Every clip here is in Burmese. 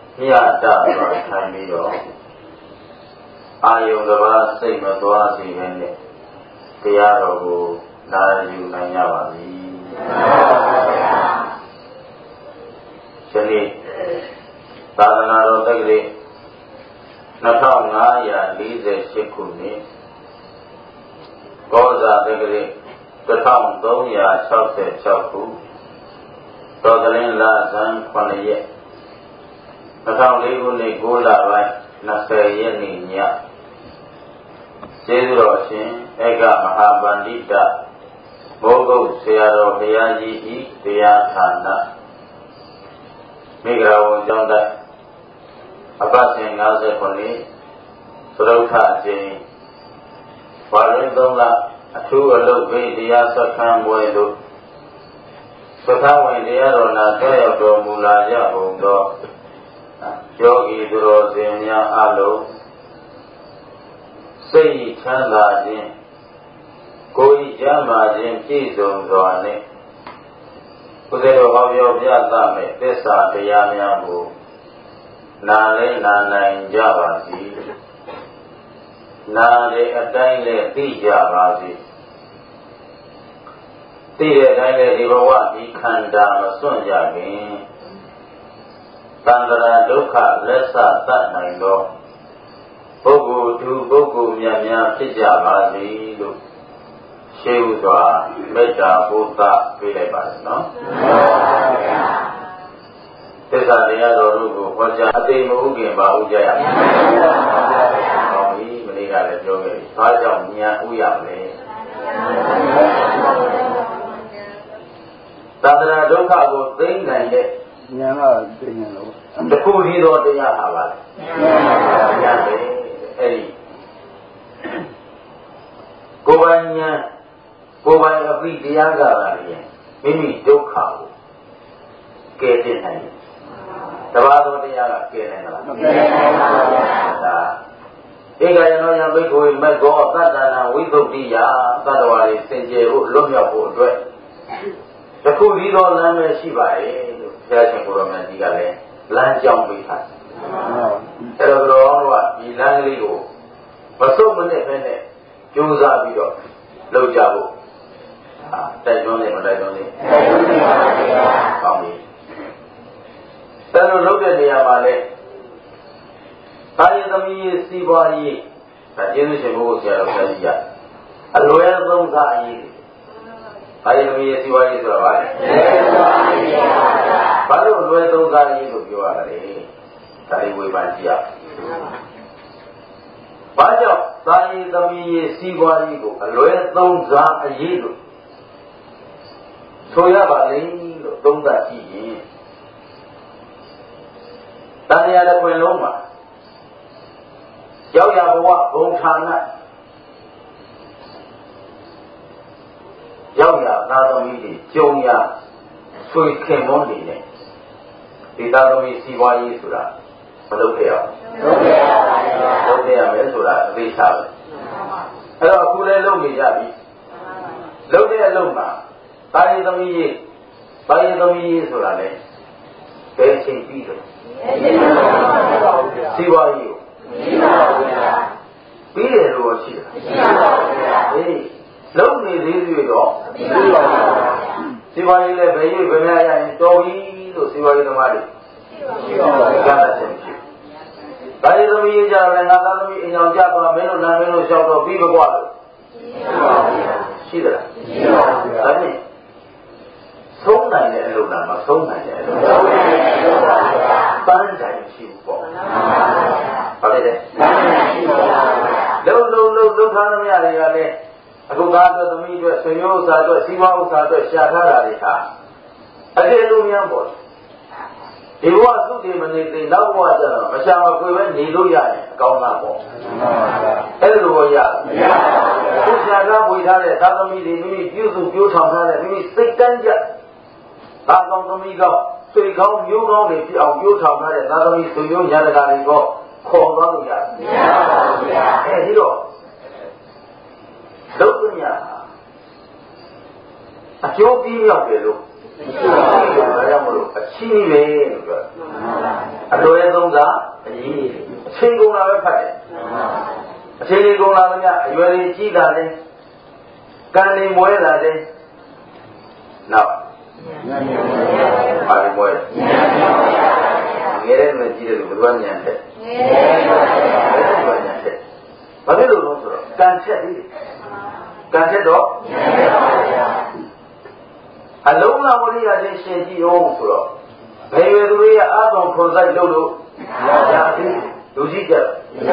မြတ်တာပါထိုင်ပြီးတော့အာယုံတစ်ပါးစိတ်မသွားစေဘဲနဲ့တရားတော်ကိုနာယူနိုင်ကြပါပြီ။ဒီနေ့သာသနာတော်တက္ကရာ2548ခုနှစ်ကောဇာတက္ကရာ1366ခုတော်ကလင်းလဆန်း9ရက်2004ခုနှစ်9လပိုင်း20ရက်နေ့ညကျေးဇူးတော်ရှင်ဧကမဟာပန္တိတမိုးကုတ်ဆရာတော်ဘုရားကြီးဤတရားဌာနမိဂရာဝန်ကျောင်းတိုက်အပတ်စဉ်59သရုပ်ထအကျဉ်းဘာလင်း3လအထူးအလုပ်ပေးတရားစခန်းပွဲတို့စခန်းဝင်တရားတော်နာဆက်ရောက်တော်မူလာကြကုန်သောယောဂီသူတော်စင်များအလုံးစိတ်ချမ်းသာခြင်းကိုယ်ကျမ်းမာခြင်းပြည့်စုံစွာနဲ့ဘုရားတော်ဟောပြောပြသမဲ့သစ္စာတရားများကိုနာလဲနာနိုင်ကြပါစေနာလေအတိုင်းလဲသိကြပါစေသိတဲ့အတိုင်းလဲဒီဘဝဒီခန္ဓာမစွန့်ကြခင်သံဃာဒုက္ခလက်ဆတတ်နိုင်သောပုဂ္ဂိုလ်သူပုဂ္ဂိုလ်များဖြစ်ကြပါစေလို့ရှေးဥစွာမေတ္တာပို့သပေးလိုက်ပါနော်သစ္စာတရားတော်တို့ကိုဟောကြားအသိမဟုတ်ခင်ပါဥကြရမယ်ဟောပြီမနေ့ကလည်းပြောခဲ့ပြီဘာကြောင့်ဉာဏ်ဥရမလဲသတ္တရာဒုက္ခကိုသိနိုင်တဲ့ဉာဏ်ကသိဉာဏ်လို့တခုတည်းသောတရားဟာပါဉာဏ်ပဲအဲ့ဒီကိုယ်ပိုင်ဉာဏ်ကိုယ်ပိုင်အပိတရားကပါလေမိမိဒုက္ခကိုကယ်တင်နိုင်တယ်တပါးသောတရားကကယ်နိုင်လားမကယ်နိုင်ပါဘူးဒါဧကယနောယံဘိက္ခုမက်ကောသတ္တနာဝိသုဒ္ဓိယသတ္တဝါတွေစင်ကြယ်ဖို့လွတ်မြောက်ဖို့အတွက်တခုတည်းသောလမ်းပဲရှိပါရဲ့လို့ဘုရားရှင်ကိုရောင်မြတ်ကြီးကလည်းလမ်းကြောင်းပေးထားတယ်အဲ့တော့တော်တော်ကဒီလမ်းကလေးကိုမစုံမနစ်ပဲနဲ့ကြိုးစားပြီးတော့လုပ်ကြဖို့တိုက်တွန်းနေမတိုက်တွန်းနေတိုက်တွန်းနေပါဗျာကောင်းပြီအဲ့လိုလုပ်တဲ့နေရာမှာလေတာယသမီးစီးပွားရေးဒါကျေးဇူးရှင်ဘုရားဆရာတော်ဆရာကြီးကအလွယ်သုံးစားအရေးတာယသမီးစီးပွားရေးဆိုတာပါလေဘာလို့အလွယ်သုံးစားအရေးလို့ပြောရတာလဲဒါလေးဝေဖန်ကြည့်ရဘာကြောင့်တာယသမီးစီးပွားရေးကိုအလွယ်သုံးစားအရေးလို့ဆိုရပါလိမ့်လို့သုံးသပ်ကြည့်ရင်တန်ရာတစ်ခွင်လုံးမှာရောက်ရဘဝဘုံဌာနရောက်ရသာသမီတွေကြုံရဆွေခင်မွန်းတွေနဲ့ဒီသာသမီစီးပွားရေးဆိုတာမလုပ်ခဲ့ရဘူးလုပ်ခဲ့ရမယ်ဆိုတာအသေးချပဲအဲ့တော့အခုလည်းလုပ်နေကြပြီလုပ်တဲ့အလုပ်မှာတာယသမီးရေးဆိုတာလေဘယ်ချိန်ပြီးတော့စီးပွားရေးကိုပြီးတယ်လို့ရှိတာအေးလုံးနေသေးသေးတော့စီးပွားရေးလည်းဘယ်ရေးဘယ်များရရင်တော်ပြီလို့စီးပွားရေးသမားတွေကတတ်တယ်ဖြစ်တာယသမီးရေးကြတယ်ငါသားသမီးအိမ်အောင်ကြသွားမင်းတို့နာမင်းတို့လျှောက်တော့ပြီးမကွာလို့ရှိသလားဒါနဲ့ဆုံးနိုင်တဲ့အလုပ်လားမဆုံးနိုင်တဲ့အလုပ်လားပန်းတိုင်ရှိဘူးပေါ့ဟုတ်တယ်လုံးထားသမျှတွေကလည်းအခုသားအတွက်သမီးအတွက်ဆွေမျိုးဥစ္စာအတွက်စီးပွားဥစ္စာအတွက်ရှာထားတာတွေဟာအတေလူများပေါ့ဒီဘဝသုတေမနေသေးနောက်ဘဝကျတော့မရှာမခွေပဲနေလို့ရရင်အကောင်းသားပေါ့အဲ့လိုတော့ရသူရှာထားပွေထားတဲ့သာသမီတွေမိမိပြုစုပြောထောင်ထားတဲ့မိမိစိတ်တန်းကြသာကောင်းသမီးကောင်းဆွေကောင်းမျိုးကောင်းတွေဖြစ်အောင်ပြောထောင်ထားတဲ့သာသမီဆွေမျိုးညာတကာတွေကိုခေါ်သွားလို့ရတယ်မရပါဘူးဗျာအဲဒီတော့ဒုက္ခညာအကျိုးပြီးရောက်တယ်လို့ဒါကြောင့်မလို့အချင်းပဲလို့ပြောအလွယ်ဆုံးချိန်ကုန်လာပဲဖတ်တယ်အချိန်လေးကုန်လာလို့များအရွယ်ကြီးကြီးလာတယ်ကံနေမွဲလာတယ်နောက်ပါလိမွဲငယ်တဲ့နဲ့ကြီးတယ်လို့ဘယ်လိုညံတဲ့ငယ်တဲ့ညံတဲ့ဘာဖြစ်လို့လဲဆိုတော့ကံချက်သေးကံချက်တော့အလုံးလာဝရိယချင်းရှင်ကြည့်အောင်ဆိုတော့ဘယ်ရွယ်သူတွေကအဆောင်ခွန်ဆိုင်လုပ်လို့ရသေးလူကြီးကြ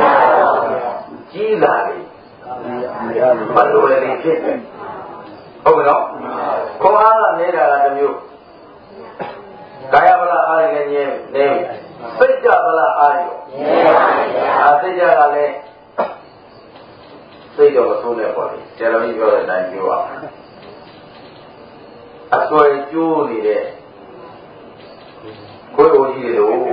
ကြီးလာပြီဘာလို့လဲဖြစ်ဟုတ်ကဲ့နော်ခွန်အားကနေတာကတစ်မျိုးကာယဗလာအားရလည်းနေစိတ်ကြဗလာအားရောစိတ်ကြကလည်းစိတ်တော့မဆိုးနဲ့ပေါ့လေကျတော်ကြီးပြောတဲ့အတိုင်းပြောပါအစွဲကျိုးနေတဲ့ခွေးအိုကြီးတွေလို့တဲ့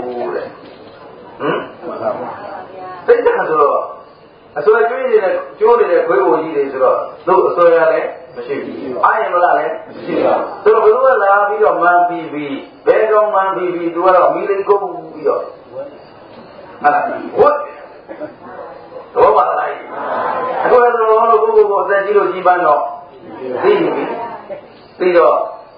စိတ်ကြဆိုတော့အစွဲကျိုးနေတဲ့ခွေးအိုကြီးတွေဆိုတော့သူ့အစွဲရလည်းမရှိဘူးအားရမလားလည်းမရှိပါဘူးသူတို့ဘယ်လိုလာပြီးတော့မှန်ပြီးဘယ်ကောင်မှန်ပြီးသူကတော့မိလေးကုန်ပြီးတော့ဝတ်တော့ပါလားအခုလည်းတော့ကိုအသက်ကြီးလို့ကြီးပန်းတော့သိပြီပြီးတော့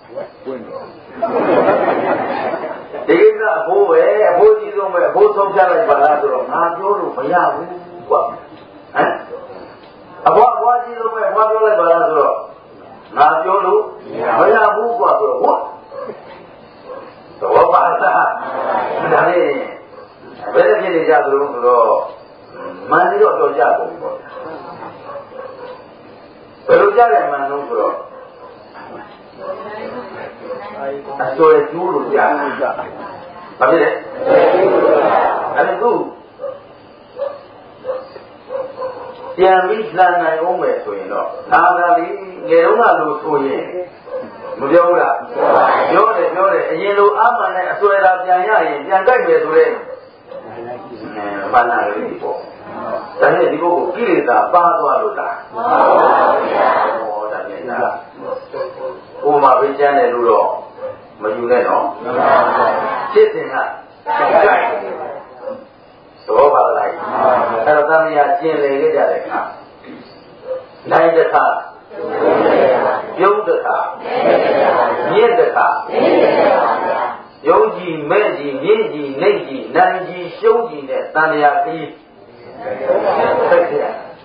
ဒီကိစ္စအဖိုးပဲအဖိုးကြီးဆုံးပဲအဖိုးဆုံးပြလိုက်ပါလားဆိုတော့ငါပြောလို့မရဘူးကွာဟမ်အဖွားကြီးဆုံးပဲအဖွားပြောလိုက်ပါလားဆိုတော့ငါပြောလို့မရဘူးကွာဆိုတော့ဟုတ်တော့ပါလားဒါနဲ့ဘယ်လိုဖြစ်နေကြသလဲဆိုတော့မန်ပြီးတော့ကြကုန်ပြီပေါ့ဘယ်လိုကြရမှန်းလို့ဆိုတော့အစွဲကျိုးလို့ကြားဘာဖြစ်လဲအဲ့ဒါကပြန်ပြီးလှန်နိုင်အောင်မယ်ဆိုရင်တော့သာသာလေးငယ်တော့ကလို့ဆိုရင်မပြောဘူးလားပြောတယ်အရင်လိုအမှန်နဲ့အစွဲသာပြန်ရရင်ပြန်ကြိုက်မယ်ဆိုတဲ့ဘာနာလေးပေါ့ဒါနဲ့ဒီပုဂ္ဂိုလ်ကိလေသာပါသွားလို့လားမှန်ပါဗျာဟောဒါနဲ့လားဥပမာပေးချမ်းတယ်လို့တော့မယူနဲ့နော်မှန်ပါဗျာဖြစ်စဉ်ကကြိုက်တော့ပါလားအဲ့တော့သမီးကကျင်လေခဲ့ကြတဲ့အခါနိုင်တဲ့အခါပြုံးတဲ့အခါမြင့်တဲ့အခါယုံကြည်မဲ့ကြည်မြင့်ကြည်နှိမ့်ကြည်နိုင်ကြည်ရှုံးကြည်နဲ့တန်လျာခီးဆက်ကြ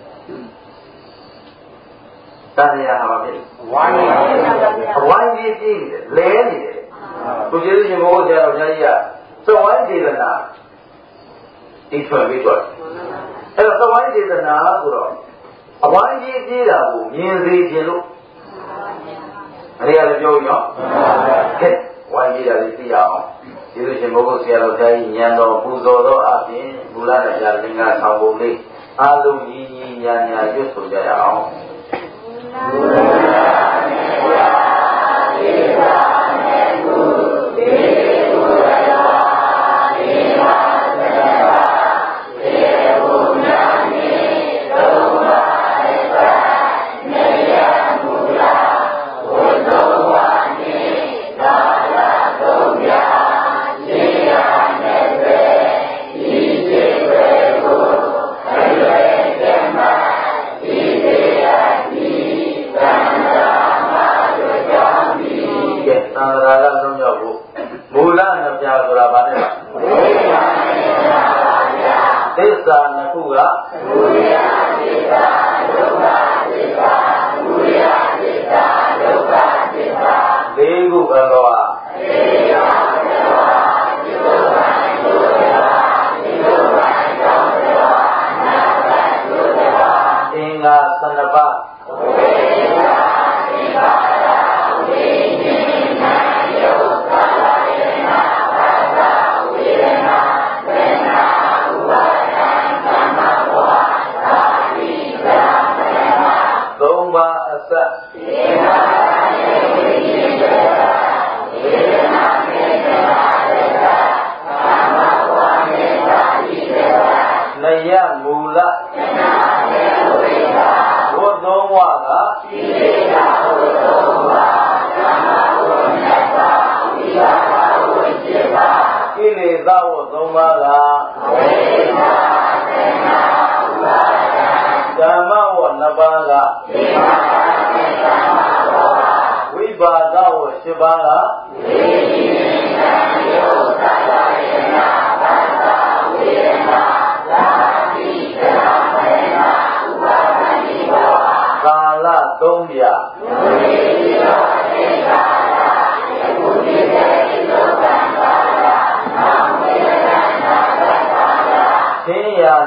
တန်လျာဟာပဲဝိုင်းကြီးကြီးလဲနေတယ်သူကျေးဇူးရှင်ဘုရားဆရာတော်ကြီးကသဝိုင်းဒေသနာဒီဆွဲပြီးတော့အဲ့တော့သဝိုင်းဒေသနာဆိုတော့အဝိုင်းကြီးကြီးတာကိုမြင်စေခြင်းလို့အရေကလည်းပြောရောကဲဝိုင်းကြီးတာလေးသိအောင်ကျေးဇူးရှင်ဘုရားဆရာတော်ကြီးဉာဏ်တော်ပူဇော်သောအပြင်မူလနဲ့ရာလင်္ကာဆောင်ပုံလေးအားလုံးညီညီညာညာရွတ်ဆိုကြရအောင်မူလနဲ့ရာဒီပါနဲ့ကုဒီကုရတာဒီပါသစ္စာနှစ်ခုကဘုရားသစ္စာဒုက္ခသစ္စာဘုရားသစ္စာဒုက္ခသစ္စာလေးခုဘယ်လိုဟာလေးပါးဘယ်လိုဟာဒီလိုပါဒီလိုပါဒီလိုပါကြောင့်ဒီလိုနာဘတ်ဒီလိုပါအင်္ဂါ12ပါးဝိညာသီပါဒဝိညာဉ်ယုတ်သာရဏဘာသာဝိရဏဝေနာဥပါဒံသမ္မာဝါသာတိဗြဟ္မဏသုံးပါးအစသေနာယေဝိယေတသေနာမေတ္တာရေတသမ္မာဝါမေတ္တာတိရေတနယမူလသနာယေဝိတာဝတ်သုံးဝါကသီလေတာဝတ်သုံးဝါသမ္မာဝါမေတ္တာဝိပါဒဝိจิตာကိလေသာဝတ်သုံးပါကဝိပါဓမ္မဝနှစ်ပါးကဝိပါဒဝ7ပါးကကာလ3ပြသင်္ယာ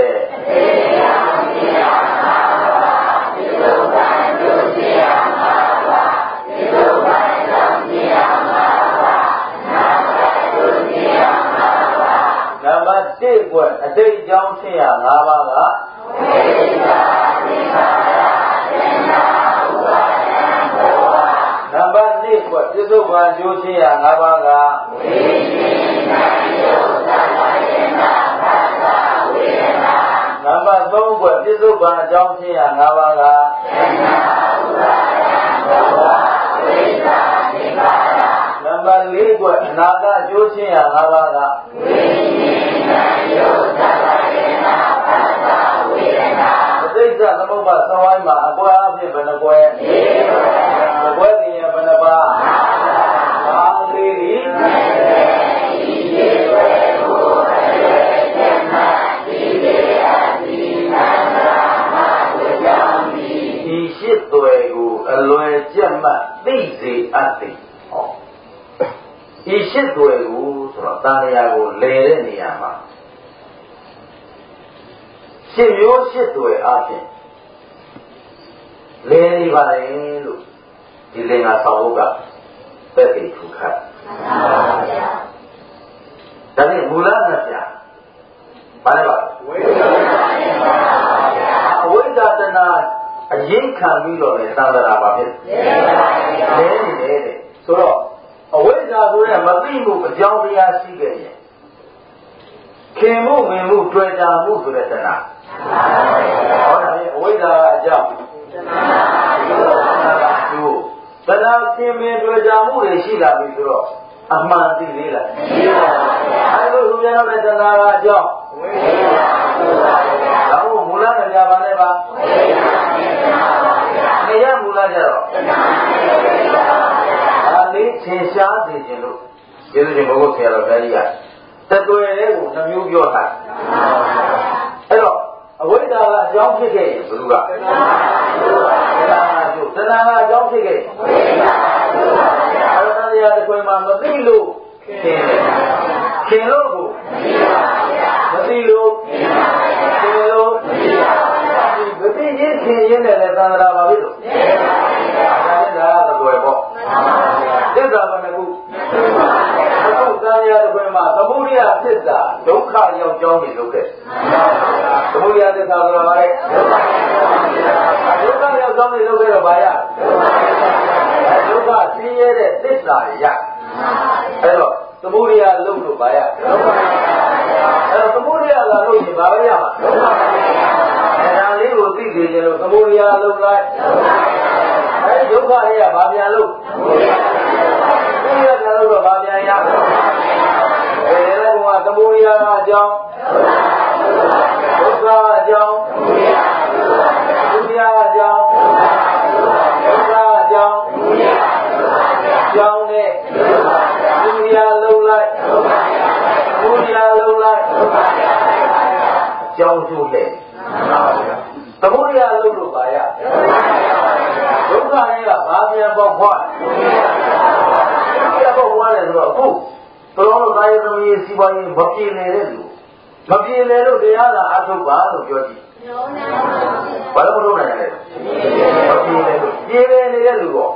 20နံပါတ်1ကွအတိတ်အကြောင်းရှင်းရ5ပါးကနံပါတ်2ကွပြစ္ဆုတ်ပန်ကျိုးရှင်းရ5ပါးကနံပါတ်3ကွပြစ္ဆုတ်ပန်အကြောင်းရှင်းရ5ပါးကနံပါတ်4ကွအနာဂတ်အကျိုးရှင်းရ5ပါးကပဋိစ္စသမုပ္ပါသဝိုင်းမှာအကွဲအဖြစ်ဘယ်နှကွဲအကွဲနေရဘယ်နှပါဘာလေးဒီရှိသွယ်ကိုအလွယ်ကြက်မှတ်သိစေအပ်သည်ဟောဒီရှိသွယ်ကိုဆိုတော့တန်ရာကိုလဲတဲ့နေရာမှာရှစ်မျိုးရှစ်သွယ်အပြင်လဲနေပါလေလို့ဒီလင်္ကာဆောင်ဘုကတက်ပြီးထူခတ်ဒါနဲ့မူလနဲ့ပြဘာလဲပါအဝိဇ္ဇာတဏှာအရင်ခံပြီးတော့လေသံဃာပါဖြစ်လဲနေတယ်ဆိုတော့အဝိဇ္ဇာဆိုတဲ့မသိမှုအကြောင်းတရားရှိခဲ့ရင်ခင်မှုမင်မှုတွေ့တာမှုဆိုတဲ့တဏှာဟောဒါဖြင့်အဝိဇ္ဇာအကြောင်းတဏှာခင်မင်တွေ့တာမှုတွေရှိလာပြီဆိုတော့အမှန်သိသေးလားမရှိပါဘူးအဲဒီလိုဆိုကြတော့တဏှာကအကြောင်းဝိဇ္ဇာဒါကိုမူလနဲ့ပြပါနဲ့ပါနေရမူလကြတော့ဒါလေးသင်ရှားစေခြင်းလို့ကျေးဇူးရှင်ဘုရားဆရာတော်ဘုရားကြီးကတတွေ့လေးကိုနှမျိုးပြောတာအဲ့တော့အဝိဇ္ဇာကအကြောင်းဖြစ်ခဲ့ရင်ဘယ်လိုကတဏှာကအကြောင်းဖြစ်ခဲ့ဝိဇ္ဇာအဲ့တော့တရားတစ်ခွင်မှာမသိလို့ခင်လို့ကိုမသိလို့ခင်လို့မသိချင်းခင်ရင်းနဲ့လည်းသံဃာပါပြီလို့ဒါလည်းဒါကတွေ့ပေါ့သစ္စာဘယ်နှခုအခုသံဃာတစ်ခွင်မှာသမုဒိယသစ္စာဒုက္ခရောက်ကြောင်းနေလို့ခဲ့သမုဒိယသစ္စာဆိုတာဘာလဲဒုက္ခရောက်ကြောင်းနေလို့ခဲ့တော့ဘာရဒုက္ခသိရတဲ့သစ္စာရအဲ့တော့သမုဒိယလုံးလို့ဘာရအဲ့တော့သမုဒိယလာလို့ရင်ဘာပဲရမှာဒါလေးကိုသိစေခြင်းလို့သမုဒိယလုံးလိုက်အဲဒီဒုက္ခတွေကဘာပြန်လို့သမုဒိယပြန်လို့တော့ဘာပြန်ရအဲဒီကသမုဒိယအကြောင်းဒုက္ခအကြောင်းဒုက္ခအကြောင်းဒုက္ခအကြောင်းကြောင်းနဲ့သမုဒိယလုံးလိုက်သမုဒိယလုံးလိုက်ကြောင်းကျိုးတဲ့သမုဒိယလုံးလို့ပါရဒုက္ခတွေကဘာပြန်ပေါက်ခွားပေါက်ခွားတယ်ဆိုတော့အခုတော်တော်ကာယသမီးစီပွားရေးမပြေလည်တဲ့လူမပြေလည်လို့တရားသာအထုတ်ပါလို့ပြောကြည့်ဘာလို့မထုတ်နိုင်လဲမပြေလည်လို့ပြေလည်နေတဲ့လူတော့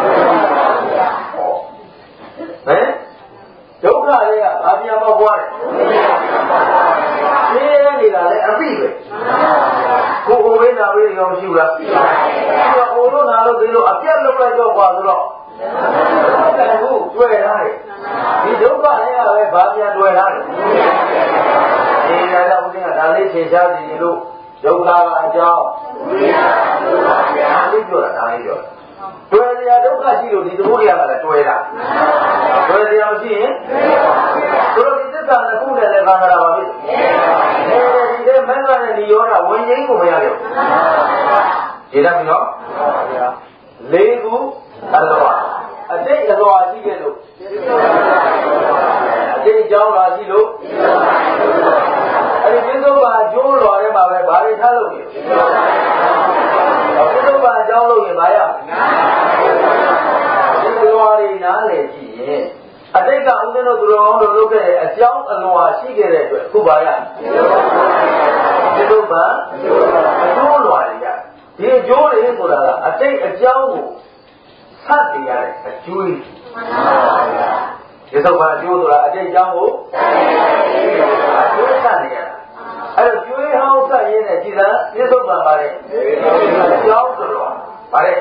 ဟမ်ဒုက္ခတွေကဘာပြန်ပေါက်ခွားတယ်ပြေလည်နေတာလည်းအသိပဲကိုယ်ဟိုဘေးနာဘေးရောရှိလားရှိပါဘူးဟိုလို့နာလို့ဒီလိုအပြတ်လုပ်လိုက်တော့ကွာဆိုတော့ဘယ်လိုတွေ့ရတယ်ဒီဒုက္ခတွေကပဲဘာပြန်တွေ့ရတယ်ဒီလာတော့ဦးဇင်းကဒါလေးသင်ရှားစီလို့ဒုက္ခကအကြောင်းဒါလေးပြောတာတွေ့ရဒုက္ခရှိလို့ဒီသမုဒိယကလည်းတွေ့တာတွေ့ရမရှိရင်တို့ဒီသစ္စာနှစ်ခုနဲ့လည်းခံရတာပါပြီဒီထဲနိရောဓဝိညာဉ်ကိုမရခဲ့ဘူးဒီလားမနော်လေးခုအလွာအတိတ်အလွာရှိခဲ့လို့အတိတ်အကြောင်းလာရှိလို့အဲဒီပြစ္ဆုတ်ပါအကျိုးလွာထဲမှာပဲဘာတွေထားလို့ပြစ္ဆုတ်ပါအကြောင်းလို့ရင်ဘာရဒီလွာတွေနားလည်ကြည့်ရင်အတိတ်ကဥဒ္ဒနောသူတော်ကောင်းတို့လုပ်ခဲ့တဲ့အကြောင်းအလွာရှိခဲ့တဲ့အတွက်အခုဘာရပြစ္ဆုတ်ပါအကျိုးလွာတွေရဒီအကျိုးတွေဆိုတာကအတိတ်အကြောင်းကိုဆတ်တည်ရတဲ့အကျိုးကြီးပြစ္ဆုတ်ပါအကျိုးဆိုတာအတိတ်အကြောင်းကိုအကျိုးဆတ်နေရတာအဲ့တော့ကျွေးဟောင်းဆက်ရင်းနဲ့ကြည်သာပြစ္ဆုတ်ပါပါလေအကြောင်းဆိုတော့ပါလေ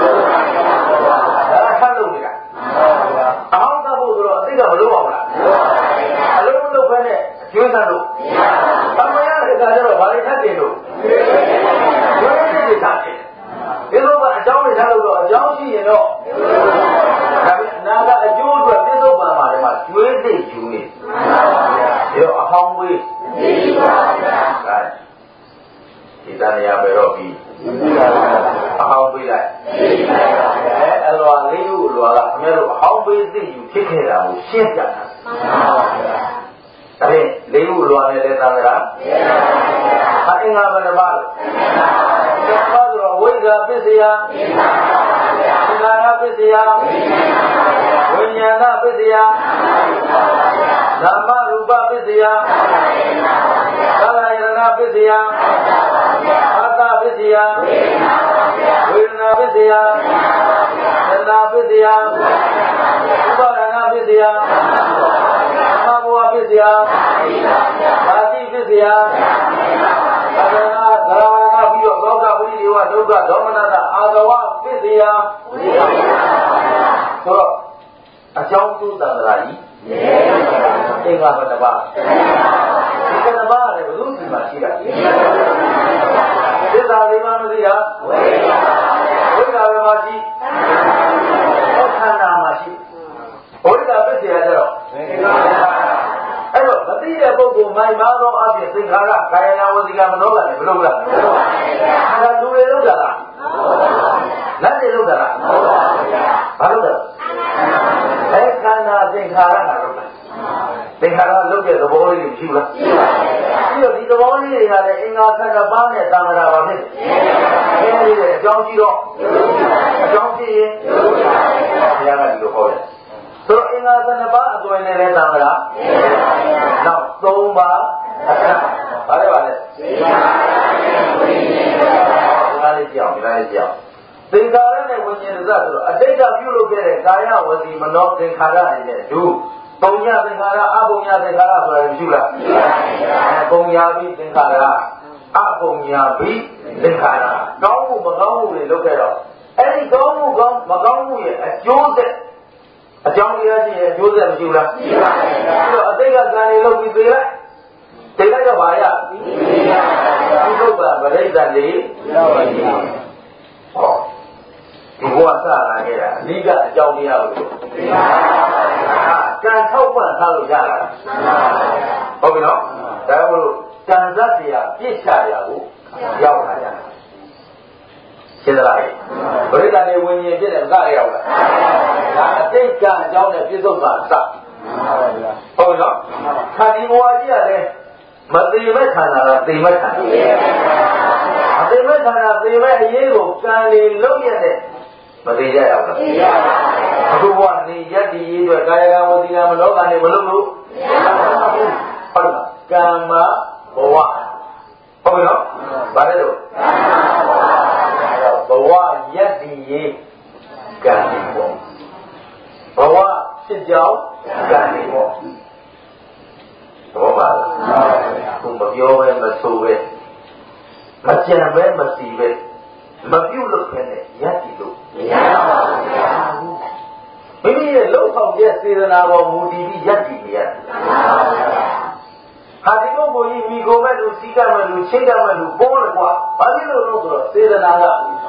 ဒါထပ်လို့နေတာအဟောင်းသတ်ဖို့ဆိုတော့အတိတ်ကမလုပ်အောင်လားအလုံးမလုပ်ဘဲနဲ့ကျွေးသတ်လို့ဘာမရတဲ့အခါကျတော့ဘာတွေထပ်တင်လို့ကျွေးတဲ့တွေထပ်တင်ပြစ္ဆုတ်ပါအကြောင်းတွေထပ်လို့တော့အကြောင်းရှိရင်တော့ဒါပေမဲ့နာကအကျိုးအတွက်ပြစ္ဆုတ်ပါမှာလည်းမှကျွေးသိကျွေးဒီတော့အဟောင်းဝေးဒီပါဗျာဒီတန်ရပဲတော့ပြီးအဟောင်းပေးလိုက်အလွာလေးခုအလွာကခင်ဗျားတို့အဟောင်းပေးသိယူဖြစ်ခဲ့တာကိုရှင်းပြတာဒါဖြင့်လေးခုအလွာနဲ့လည်းတန်ရာအင်္ဂါဘယ်နှပါလဲဘာလို့ဝိဇ္ဇာပစ္စယသင်္ခါရပစ္စယဝိညာဏပစ္စယနာမရူပပစ္စယသာလယနာပစ္စယအာသပစ္စယဝေဒနာပစ္စယသနာပစ္စယဥပါဒနာပစ္စယသမဘဝပစ္စယဓာတိပစ္စယသဒနာသရဝနာပြီးတော့သောကပရိဒေဝဒုက္ခဒေါမနတအာသဝပစ္စယဆိုတော့အကြောင်းကျိုးတန်ត្រာကြီးသင်္ခါဘတပါဒီကတပါလည်းဘုသူ့စီမှာရှိတာသစ္စာလေးပါးမသိတာဝိဇ္ဇာပဲမှာရှိခန္ဓာမှာရှိဝိဇ္ဇာပစ္စယကြတော့အဲ့တော့မသိတဲ့ပုဂ္ဂိုလ်မိုင်မာသောအဖြစ်သင်္ခါရကာယနာဝစီကမနောကလည်းမလုပ်လားအဲ့ဒါလူတွေလုပ်တာလားလက်တွေလုပ်တာလားဘာလုပ်တာအဲ့ခန္ဓာသင်္ခါရကလုပ်တာသင်္ခါရလုပ်တဲ့သဘောလေးမရှိဘူးလားရှိပါဘူးပြီးတော့ဒီသဘောလေးတွေကလည်းအင်္ဂါ7ပါးနဲ့တန်ត្រာပါဖြစ်တယ်အဲဒီတဲ့အကြောင်းရှိတော့အကြောင်းဖြစ်ရင်ဘုရားကဒီလိုဟောတယ်ဆိုတော့အင်္ဂါ7ပါးအသွင်နဲ့လည်းတန်ត្រာနောက်3ပါးဘာလဲပါလဲဒီလားလေးကြောက်ဒီလားလေးကြောက်သင်္ခါရနဲ့ဝိညာဉ်သဆိုတော့အတိတ်ကပြုလုပ်ခဲ့တဲ့ကာယဝစီမနောသင်္ခါရတွေနဲ့ဒုပုံညာသင်္ခါရအပုံညာသင်္ခါရဆိုတာမရှိလားပုံညာပြီးသင်္ခါရအပုံညာပြီးသင်္ခါရကောင်းမှုမကောင်းမှုတွေလုပ်ခဲ့တော့အဲ့ဒီကောင်းမှုကောင်းမကောင်းမှုရဲ့အကျိုးဆက်အကြောင်းတရားရှိရဲ့အကျိုးဆက်မရှိလားရှိပါဘူးအဲ့တော့အတိတ်ကကံတွေလုပ်ပြီးသေးလိုက်တိတ်လိုက်တော့ဘာရဒီပုဂ္ဂိုလ်ဗရိဒ္ဓလေးရောက်ပါပြီဟောဒီဘဝစလာခဲ့တာအဓိကအကြောင်းတရားကိုကံထောက်ပံ့ထားလို့ရတာဟုတ်ပြီနော်ဒါကြောင့်မလို့ကံဇတ်တရားပြစ်ချရာကိုရောက်လာကြတာရှင်းသလားဗရိဒ္ဓလေးဝิญဉ်ဖြစ်တယ်မကရရောက်လာဒါအတိတ်ကံအကြောင်းနဲ့ပြစ္ဆုတ်ပါစဟုတ်ပြီနော်ခန္ဒီဘဝကြီးရတယ်မသိမဲ့ခန္ဓာကသိမဲ့ခန္ဓာအသိမဲ့ခန္ဓာသိမဲ့အရေးကိုကံလေးလုံးရတဲ့မသိကြရဘူးလားအခုဘဝနေယတ္တိရေးအတွက်ကာယကံဝစီကံမနောကံတွေမလုပ်လို့ဟုတ်လားကမ္မဘဝဟုတ်ပြီနော်ဗါလဲလို့ဘဝယတ္တိရေးကံတွေပေါ့ဘဝဖြစ်ကြောင်းကံတွေပေါ့ဘောပါခုမပြောပဲမဆိုပဲမကြံပဲမစီပဲမပြုတ်လို့ခဲနဲ့ယက်တီလို့မရပါဘူးဗျာမိမိရဲ့လုံဆောင်တဲ့စေတနာပေါ်မူတည်ပြီးယက်တီနေရတယ်ဟာဒီပုဂ္ဂိုလ်ကြီးမိကိုမဲ့လူစီးကမဲ့လူချင်းကမဲ့လူပေါ်လေကွာဘာဖြစ်လို့လဲဆိုတော့စေတနာကကောင်းတယ်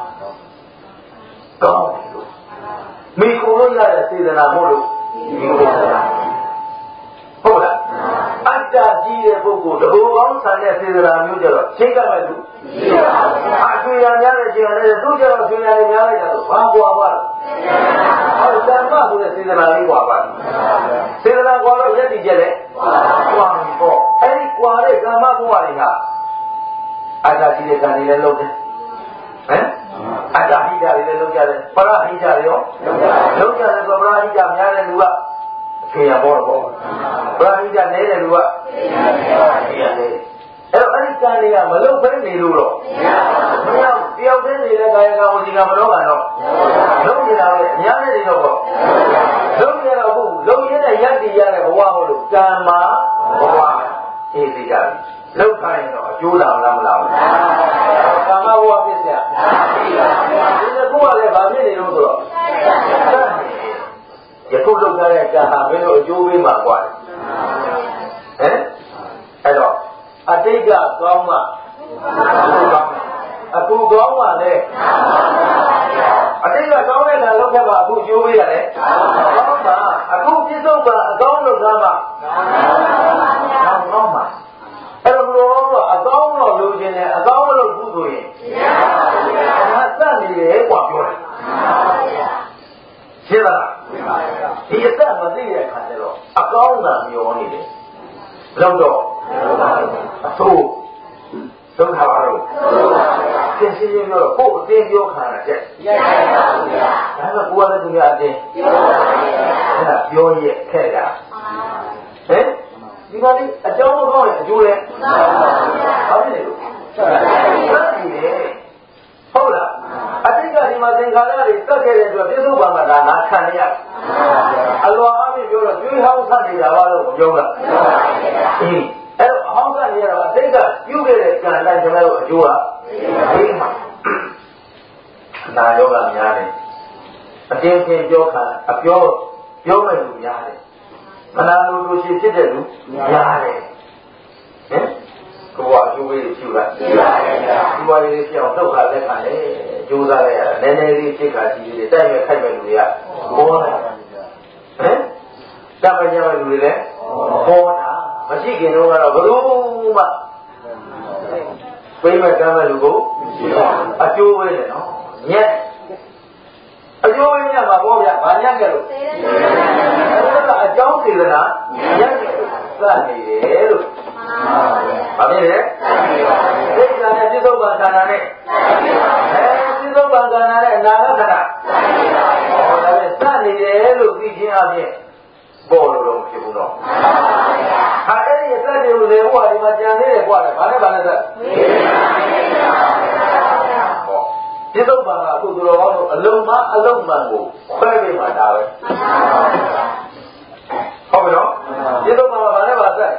လို့မိကိုလို့ရတဲ့စေတနာမို့လို့မိကိုဟုတ်လားအတ္တကြီးတဲ့ပုဂ္ဂိုလ်တဘူကောင်းဆန်တဲ့စေတနာမျိုးကြတော့ချိန်ကမဲ့လူအကျွေရများတဲ့ချိန်ရတယ်သူကြတော့ကျွေရတယ်များလိုက်တာဆိုဘာကွာပါလဲဟောဓမ္မဆိုတဲ့စေတနာလေးကွာပါစေတနာကွာတော့ရက်တည်ကြတယ်ကွာပြီပေါ့အဲ့ဒီကွာတဲ့ဓမ္မဘဝတွေကအတ္တကြီးတဲ့ကံတွေလည်းလုပ်တယ်ဟမ်အတ္တဟိတတွေလည်းလုပ်ကြတယ်ပရဟိတတွေရောလုပ်ကြတယ်ဆိုပရဟိတများတဲ့လူကခေရဘောတော့ပရဟိတနေတဲ့လူကခေရတယ်အဲ့တော့အဲ့ဒီကံတွေကမလုပ်ဘဲနေလို့တော့မရဘူးတယောက်တည်းနေတဲ့ကာယကံဝစီကံမတော့ကတော့လုပ်နေတာပဲအများနဲ့နေတော့လုပ်နေတော့ဘူးလုပ်ရတဲ့ယတ္တိရတဲ့ဘဝဟုတ်လို့ကံမှာဘဝအေးသိကြပြီလောက်ခိုင်းတော့အကျိုးလာလားမလားဘူးကာမဘဝဖြစ်เสียဒီကခုကလည်းဗာဖြစ်နေလို့ဆိုတော့ယခုလောက်ကြတဲ့ကံဟာမင်းတို့အကျိုးပေးမှာกว่าဟမ်အဲ့တော့အတိတ်ကကောင်းမှအခုကောင်းမှလည်းအတိတ်ကကောင်းတဲ့ကံလောက်ခဲ့ပါအခုကျိုးပေးရတယ်ကောင်းပါအခုပြစ္ဆုတ်ကအကောင်းလုပ်သားမှကောင်းပါအဲ့တော့ဘုရားကအကောင်းတော့လုပ်ခြင်းနဲ့အကောင်းမလုပ်ဘူးဆိုရင်ဒါသတ်နေတယ်กว่าပြောတယ်ရှင်းလားဒီအသက်မသိတဲ့ခါကျတော့အကောင်းတာမျောနေတယ်လောက်တော့အဆိုးဒုက္ခပါတော့သင်ရှင်းပြောတော့ကိုယ်အသိပြောခံရတဲ့ဒါကကိုယ်လည်းသူရအတင်းပြောရဲ့ခဲ့တာဟင်ဒီပါလိအကြောင်းမကောင်းရင်အကျိုးလဲဘာဖြစ်လဲလို့ဟုတ်လားအတိတ်ကဒီမှာသင်္ခါရတွေတက်ခဲ့တဲ့အတွက်ပြစ္ဆုတ်ပါမှာဒါငါခံရအလွန်အားဖြင့်ပြောတော့ကျွေးဟောင်းဆက်နေတာပါလို့မပြောတာအေးအဲ့တော့အဟောင်းဆက်နေရတော့အတိတ်ကပြုခဲ့တဲ့ကံတိုင်းကျွန်တော်တို့အကျိုးကအေးမှာဒါယောဂများတယ်အတင်းချင်းပြောခံအပြောမဲ့လူများတယ်မနာလိုလိုရှိဖြစ်တဲ့လူများတယ်ဟင်ကိုယ်ကအကျိုးပေးဖြူတာဒီဘဝလေးပြောင်းဒုက္ခလက်ခံလေကြိုးစားလိုက်ရတာနည်းနည်းလေးဖြစ်ခါကြီးလေးတိုက်မဲ့ခိုက်မဲ့လူတွေကပေါ်လာဟင်တမကြမဲ့လူတွေလည်းပေါ်လာမရှိခင်တော့ကတော့ဘယ်လိုမှပြိမဲ့ကမ်းမဲ့လူကိုအကျိုးပေးတယ်နော်ညက်အကျိုးပေးရမှာပေါ့ဗျာဘာညက်ကြလို့အဲ့ဒါအကြောင်းစေတနာညက်စနေတယ်လို့ဘာဖြစ်လဲသိက္ခာနဲ့ပြစ္ဆုတ်ပံခန္ဓာနဲ့ပြစ္ဆုတ်ပံခန္ဓာနဲ့အနာဂတ်ခန္ဓာဟောဒါပဲစနေတယ်လို့သိခြင်းအပြင်ပေါ်လို့တော့ဖြစ်ဘူးတော့ဟာအဲ့ဒီစတဲ့လူတွေဟိုဟာဒီမှာကြံနေတယ်ကွာလေဘာနဲ့သက်ဟောပြစ္ဆုတ်ပံကအခုသူတော်ကောင်းတို့အလုံးမအလုံးမှန်ကိုခွဲပေးမှဒါပဲဟုတ်ပြီနော်ပြစ္ဆုတ်ပံကဘာနဲ့သက်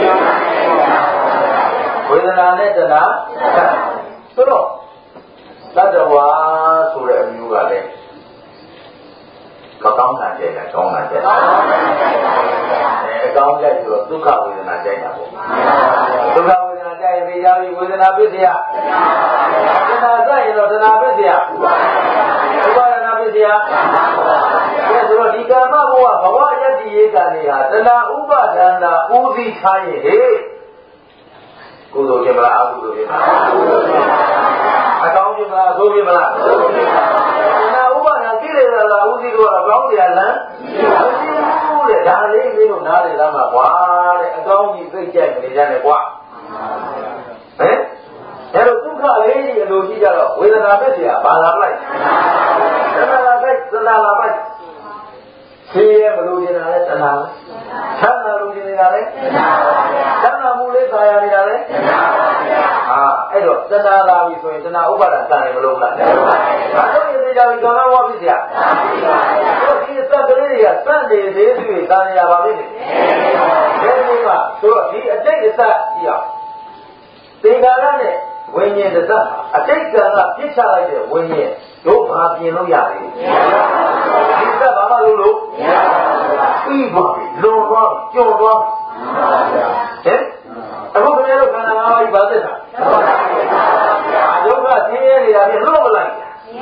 ဝေဒနာနဲ့တဏှာဆိုတော့သတ္တဝါဆိုတဲ့အမျိုးကလည်းမကောင်းတာကြိုက်တာကောင်းတာကြိုက်တာအကောင်းကြိုက်ဆိုတော့ဒုက္ခဝေဒနာကြိုက်တာပေါ့ဒုက္ခဝေဒနာကြိုက်ရင်သိကြပြီဝေဒနာပစ္စယတဏှာကြိုက်ရင်တော့တဏှာပစ္စယဥပါဒနာပစ္စယဒါဆိုတော့ဒီကာမဘဝဘဝယတ္တိရေးကံတွေဟာတဏှာဥပါဒနာဥသိထားရင်ဟေ့ကုသိုလ်ဖြစ်မလားအကုသိုလ်ဖြစ်မလားအကောင်းဖြစ်မလားအဆိုးဖြစ်မလားနာဥပါဒံကိလေသာလာဥသိတော့အကောင်းတရားလမ်းမရှိဘူးတဲ့ဒါလေးမင်းတို့နားလေသားမှာကွာတဲ့အကောင်းကြီးသိကြိုက်နေကြတယ်ကွာဟမ်အဲ့တော့ဒုက္ခလေးကြီးအလိုကြီးကြတော့ဝေဒနာပဲဆရာဘာလာပလိုက်သနာလာပဲသနာလာပဲရှင်းရမလို့နေတာလဲသနာပဲသနာလို့နေတာလဲသနာမှုလေးသာယာနေတာလဲဟာအဲ့တော့သနာလာပြီဆိုရင်သနာဥပါဒံတန်တယ်မလို့လားဒါတော့ဒီကြောင်ကာမဝါဖြစ်เสียတို့ဒီစက်ကလေးတွေကစက်နေသေးသူတွေတန်ရပါလိမ့်မယ်ဒီမှာဆိုတော့ဒီအတိတ်အစကြည့်အောင်သင်္ကာရနဲ့ဝိညာဉ်တစ်သက်အတိတ်ကံကပြစ်ချလိုက်တဲ့ဝိညာဉ်တို့ဘာပြင်လို့ရလဲဒီသက်ဘာမှလုပ်လို့ပြီးပါပြီလွန်သွားကြော်သွားဟင်အခုဘယ်လိုခန္ဓာငါးပါးကြီးပါသက်တာဒုက္ခဆင်းရဲနေတာပြလွတ်မလိုက်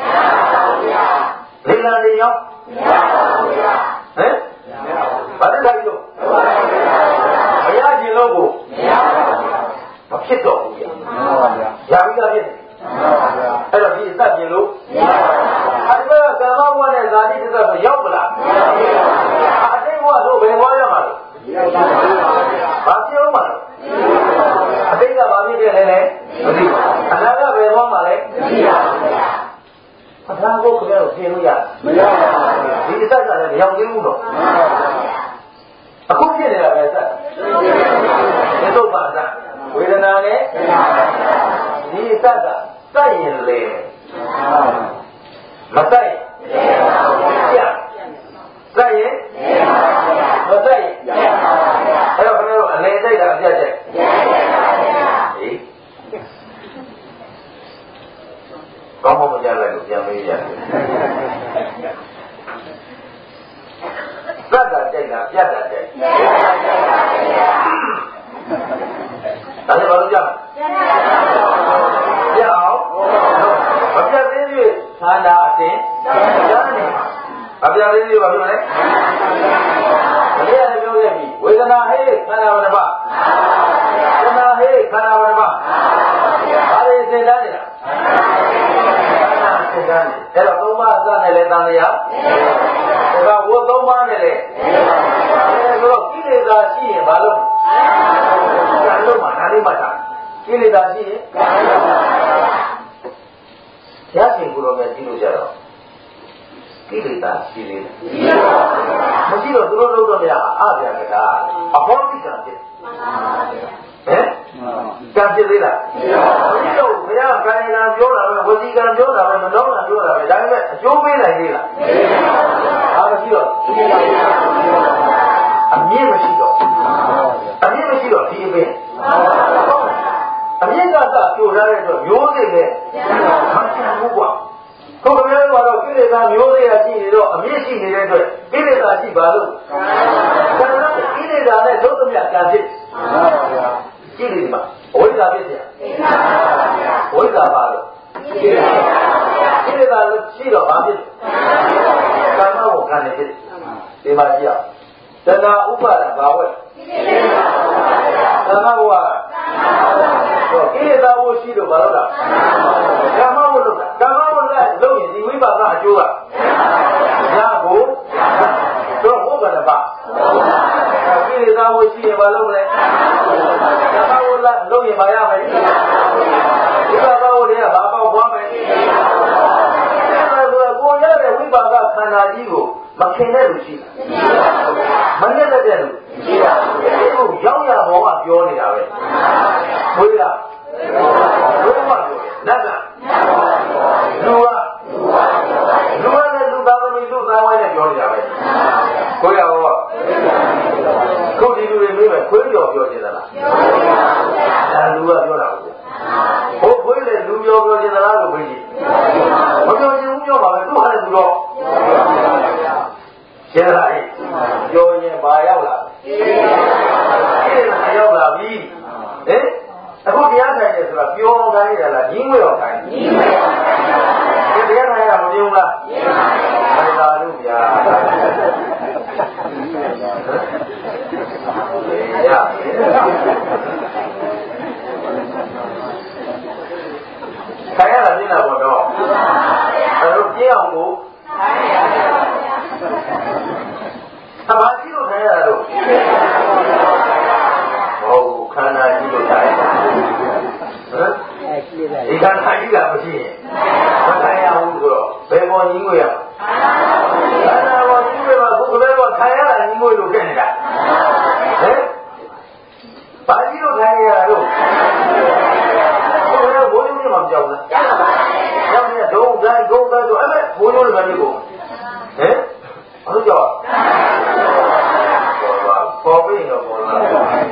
လေလာနေရောဟင်ဘာသက်တာကြီးလို့မရခြင်းရာပြီးသားဖြစ်အဲ့တော့ဒီအသက်ပြင်လို့အဲ့ဒါကကာမဘဝနဲ့ဇာတိတစ်သက်ဆိုရောက်မလားအတိတ်ဘဝဆိုဘယ်ဘဝရောက်မှာလဲဘာပြောမှာလဲအတိတ်ကဘာဖြစ်ခဲ့လဲမသိပါဘူးအနာကဘယ်ဘဝမှာလဲမသိပါဘူးအထာကိုခင်ဗျားတို့ပြင်လို့ရမရပါဘူးဒီအသက်ကလည်းမရောက်သေးဘူးတော့အခုဖြစ်နေတာပဲအသက်ဒီတော့ပါတာဝေဒနာနဲ့ဒီအသက်ကစိုက်ရင်လေမစိုက်ပြစိုက်ရင်မစိုက်အဲ့တော့ခင်ဗျားတို့အလေစိုက်တာအပြတ်တဲ့ဟေးကောင်းမှမကြလိုက်လို့ပြန်မေးရတယ်စက်တာကြိုက်တာပြတ်တာကြိုက်ဒါလည်းဘာလို့ကြမလဲပြတ်အောင်မပြတ်သေးသေးခန္ဓာအစဉ်ကြားနေမပြတ်သေးသေးဘာလို့လဲမလေးရတယ်ပြောခဲ့ပြီဝေဒနာဟေးခန္ဓာဝရဏဝေဒနာဟေးခန္ဓာဝရဏဘာလို့သင်တန်းနေတာအဲ့တော့သုံးပါးအစနဲ့လည်းတန်တရားဒါကဝတ်သုံးပါးနဲ့လည်းဆိုတော့ကိလေသာရှိရင်ဘာလို့ကံလို့မှနားလေးမှတာကိလေသာရှိရင်ကံလို့မှရရှင်ကိုယ်တော်မြတ်ကြည့်လို့ကြတော့ကိလေသာရှိနေတယ်မရှိတော့သူတို့လုပ်တော့များအဗျာကတာအဟောတိကံဖြစ်ဟမ်ကံဖြစ်သေးလားမရှိတော့ဘုရားကံကံပြောတာပဲဝစီကံပြောတာပဲမနှောင်းတာပြောတာပဲဒါပေမဲ့အကျိုးပေးနိုင်သေးလားအားမရှိတော့အမြင့်မရှိတော့ဒီအပင်အမြင့်ကသာပြိုထားတဲ့အတွက်မျိုးစိနဲ့မချမ်းဘူးကွာခုကလည်းကတော့ကိလေသာမျိုးစိရရှိနေတော့အမြင့်ရှိနေတဲ့အတွက်ကိလေသာရှိပါလို့ကိလေသာနဲ့လုံးသမျှကံဖြစ်ကြည့်လိမ့်မှာအဝိဇ္ဇာဖြစ်เสียဝိဇ္ဇာပါလို့ကိလေသာရှိတော့ဘာဖြစ်ကာမဝကံနဲ့ဖြစ်ဒီမှာကြည့်အောင်တဏှာဥပါဒဘာဝဲကာမဝကကိလေသာဝရှိတော့ဘာလို့လဲကာမဝလို့ကာမဝလည်းလုံးရင်ဒီဝိပါကအကျိုးကရဖို့တော့ဟုတ်ကလည်းပါကိလေသာဝရှိရင်ဘာလုပ်လဲကာမဝလည်းလုံးရင်မရမယ်ဒီကာမဝတွေကဘာပေါက်ပွားမယ်ကိုရတဲ့ဝိပါကခန္ဓာကြီးကိုမခင်တဲ့လူရှိမနဲ့တဲ့လူရှိပါဘူးဒီကိုရောက်ရဘောကပြောနေတာပဲဝိလားဘုရားပြောနတ်ကလူကလည်းလူသားသမီးလူသားဝိုင်းနဲ့ပြောနေတာပဲကိုရဘောခုဒီလူတွေမေးမယ်ခွေးကြော်ပြောနေတာလားဒါလူကပြောတာဟုတ်ခွေးလေလူပြောနေတာလားလို့ပြောကြည့်မပြောချင်ဘူးပြောပါပဲသူ့ဟာလည်းသူတော့ရှင်းလားပြောရင်ဘာရောက်လာရောက်လာပြီဟင်အခုတရားထိုင်တယ်ဆိုတာပြောအောင်ခိုင်းရလားညီးငွေအောင်ခိုင်းညီးငွေအောင်ခိုင်းတရားထိုင်ရမပြောဘူးလားပြောပါလို့ဗျာရခိုင်းရတာသိလားဘောတော့အဲ့တော့ပြအောင်ကိုခိုင်းရတာဘာကြည့်လို့ခိုင်းရတာလို့ဟုတ်ခန္ဓာကြီးလို့ခိုင်းရတာဟမ်ဒီခန္ဓာကြီးကမရှိရင်မခိုင်းရဘူးဆိုတော့ဘယ်ပေါ်ညီးငွေရခန္ဓာပေါ်ညီးငွေမှာခုကလေးကခိုင်းရတာညီးငွေလို့ဖြစ်နေတာဟမ်ဘာကြည့်လို့ခိုင်းရတာလို့ဘိုးကြီးမှမကြောက်ဘူးကြောက်ပါဘူးကြောက်နေဒုံတိုင်းဆိုအဲ့မဲ့ဘိုးကြီးလည်းမဖြစ်ဘူးဟမ်ဘာလို့ကြောက်ပေါ်ပြီးတော့ပေါ်လာဟ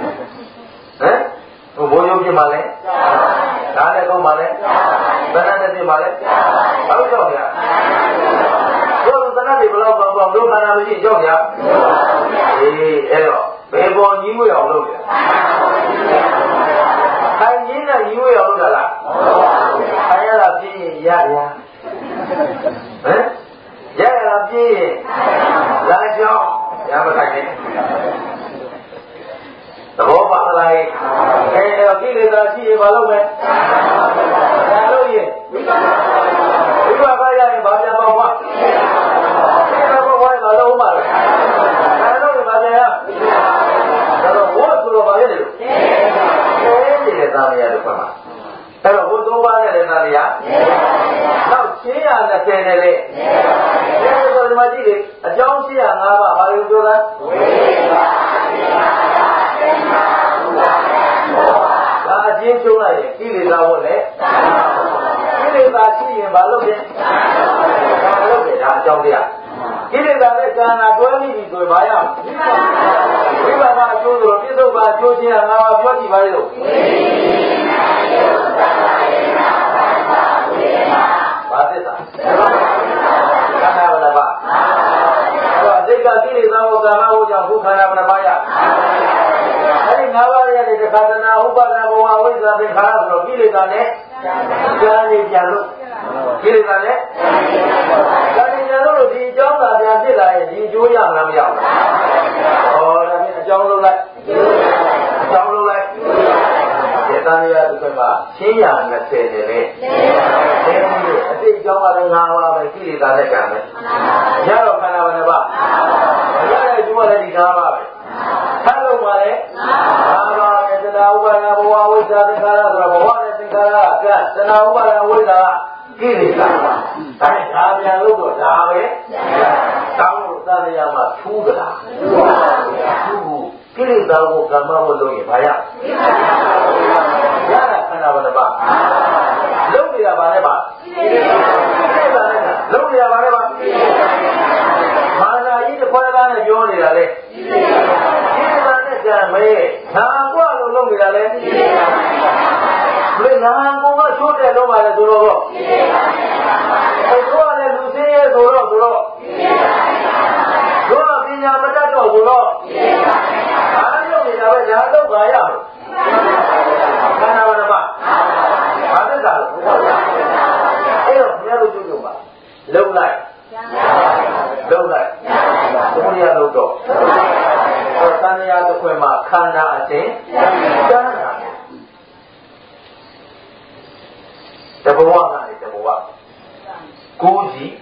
မ်ဘိုးကြီးဖြစ်မှလဲဒါနဲ့တော့မှလဲဘယ်နဲ့ဖြစ်မှလဲဘာလို့ကြောက်ကြတို့သနတ်တွေဘလောက်ပေါင်းတို့ခန္ဓာမရှိကြောက်ကြအေးအဲ့တော့ဘယ်ပေါ်ကြီးငွေအောင်လုပ်လဲခိုင်ကြီးနဲ့ညီဝေးအောင်လုပ်တာလားခိုင်ရတာပြင်းရင်ရရဟမ်ရရတာပြင်းရင်လာကြောင်းရမခိုင်နဲ့သဘောပါလားအဲကိလေသာရှိရင်မလုပ်နဲ့သားမရတဲ့ဘက်မှာအဲ့တော့ဘုသုံးပါးနဲ့လည်းသားမရနောက်ချင်းရနဲ့ဆယ်နဲ့လေဒီလိုဒီမှာကြည့်လေအကြောင်းရှိရ၅ပါးဘာလို့ပြောလဲဝိပါဒါအချင်းကျုံးလိုက်ရင်ကိလေသာဟုတ်လေကိလေသာရှိရင်ဘာလုပ်လဲဘာလုပ်လဲဒါအကြောင်းတရားကိလေသာနဲ့ကံနာတွဲမိပြီဆိုရင်ဘာရဝိပါဒအကျိုးဆိုတော့ပြစ္ဆုတ်ပါအကျိုးချင်းရ၅ပါးပြောကြည့်ပါလေလို့ဘာသစ္စာခန္ဓာဘယ်နှပါအဲ့တော့စိတ်ကကိလေသာကိုကာမဝကြောင့်ဘုခန္ဓာဘယ်နှပါရအဲ့ဒီ၅ပါးရတဲ့ခန္ဓာဥပါဒဘဝဝိဇ္ဇာသင်္ခါရဆိုတော့ကိလေသာနဲ့ဉာဏ်နဲ့ပြန်လို့ကိလေသာနဲ့ဉာဏ်နဲ့ပြန်လို့ဒီအကြောင်းသာပြန်ဖြစ်လာရင်ဒီအကျိုးရမလားမရဘူးဟောဒါဖြင့်အကြောင်းလုံးလိုက်အကြောင်းလုံးလိုက်ဒီတန်ရတဲ့ဘက်မှာချင်းရ20နဲ့လေဒီအတိတ်အကြောင်းကလည်း၅ပါးပဲကိလေသာနဲ့ကံပဲရတော့ခန္ဓာဘယ်နှပါရတဲ့အကျိုးကလည်းဒီ၅ပါးပဲဆက်လို့ပါလေ၅ပါးပဲသနာဥပါဒဘဝဝိဇ္ဇာသင်္ခါရဆိုတော့ဘဝနဲ့သင်္ခါရကသနာဥပါဒဝိဇ္ဇာကိလေသာဒါပြန်လို့တော့ဒါပဲတောင်းလို့သံဃာမှာထူးကြလားထူးကိလေသာကိုကမ္မဝလို့ရင်ဘာရရတာခန္ဓာဘယ်နှပါလုံးနေတာဘာလဲပါကိလေသာနဲ့လုံးနေတာဘာလဲပါမာနာကြီးတစ်ခွဲသားနဲ့ပြောနေတာလေကိလေသာနဲ့ကြံမဲနာကွာလို့လုံးနေတာလေဘယ်နာကောကချိုးတဲ့လုံးပါလေဆိုတော့တို့ကလည်းလူစင်းရဲဆိုတော့တို့ကပညာမတတ်တော့ဆိုတော့အားလုံးနေတာပဲဒါတော့ပါရမယ်ခန္ဓာဘယ်နှပါဘာသစ္စာအဲ့တော့ဘုရားတို့ကြုံပါလုံလိုက်လုံလိုက်ဘုရားတို့တော့သံဃာတစ်ခွင်မှာခန္ဓာအစဉ်ကျမ်းတာတဘဝကနေတဘဝကိုးစီ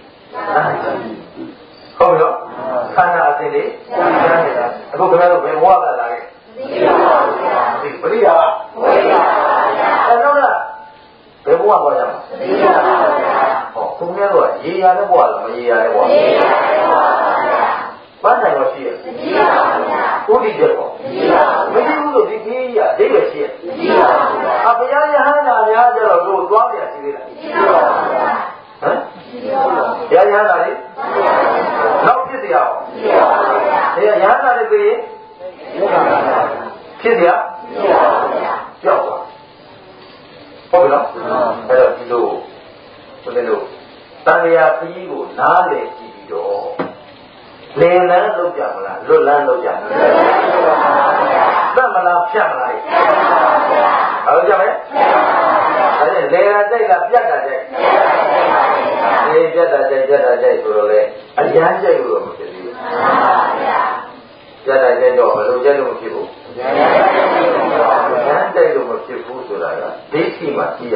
ဟုတ်ရောခန္ဓာအစဉ်လေးကျမ်းနေတာအခုခင်ဗျားတို့ဘယ်ဘဝကလာခဲ့ပရိယာအဲ့တော့ဘယ်ဘဝသွားကြမှာဟောသူများတို့ကရေရတဲ့ဘဝလားမရေရတဲ့ဘဝဘာနိုင်လို့ရှိရကိုဒီကျတော့မရှိဘူးလို့ဒီကြီးရဒိဋ္ဌိရှိရအဘုရားယဟန္တာများကျတော့တို့သွားပြရှိသေးလားဟမ်ရဟန္တာလေနောက်ဖြစ်เสียအောင်ဒီရဟန္တာတွေပြေးဖြစ်เสียကြောက်ပါဟုတ်ပြီနော်အဲ့တော့ဒီလိုဘယ်လိုတန်ရာခကြီးကိုနားလေကြည့်ပြီးတော့လင်းလန်းလုပ်ကြမလားလွတ်လန်းလုပ်ကြမလားသတ်မလားဖြတ်မလားဟုတ်ကြမယ်အဲ့ဒါလေရတိုက်တာပြတ်တာတဲ့ဒီပြတ်တာတိုက်ပြတ်တာတိုက်ဆိုတော့လေအရန်တိုက်လို့မဖြစ်ဘူးပြတ်တာတိုက်တော့ဘယ်လိုတိုက်လို့မဖြစ်ဘူးအရန်တိုက်လို့မဖြစ်ဘူးဆိုတာကဒိဋ္ဌိမှကြည့်ရ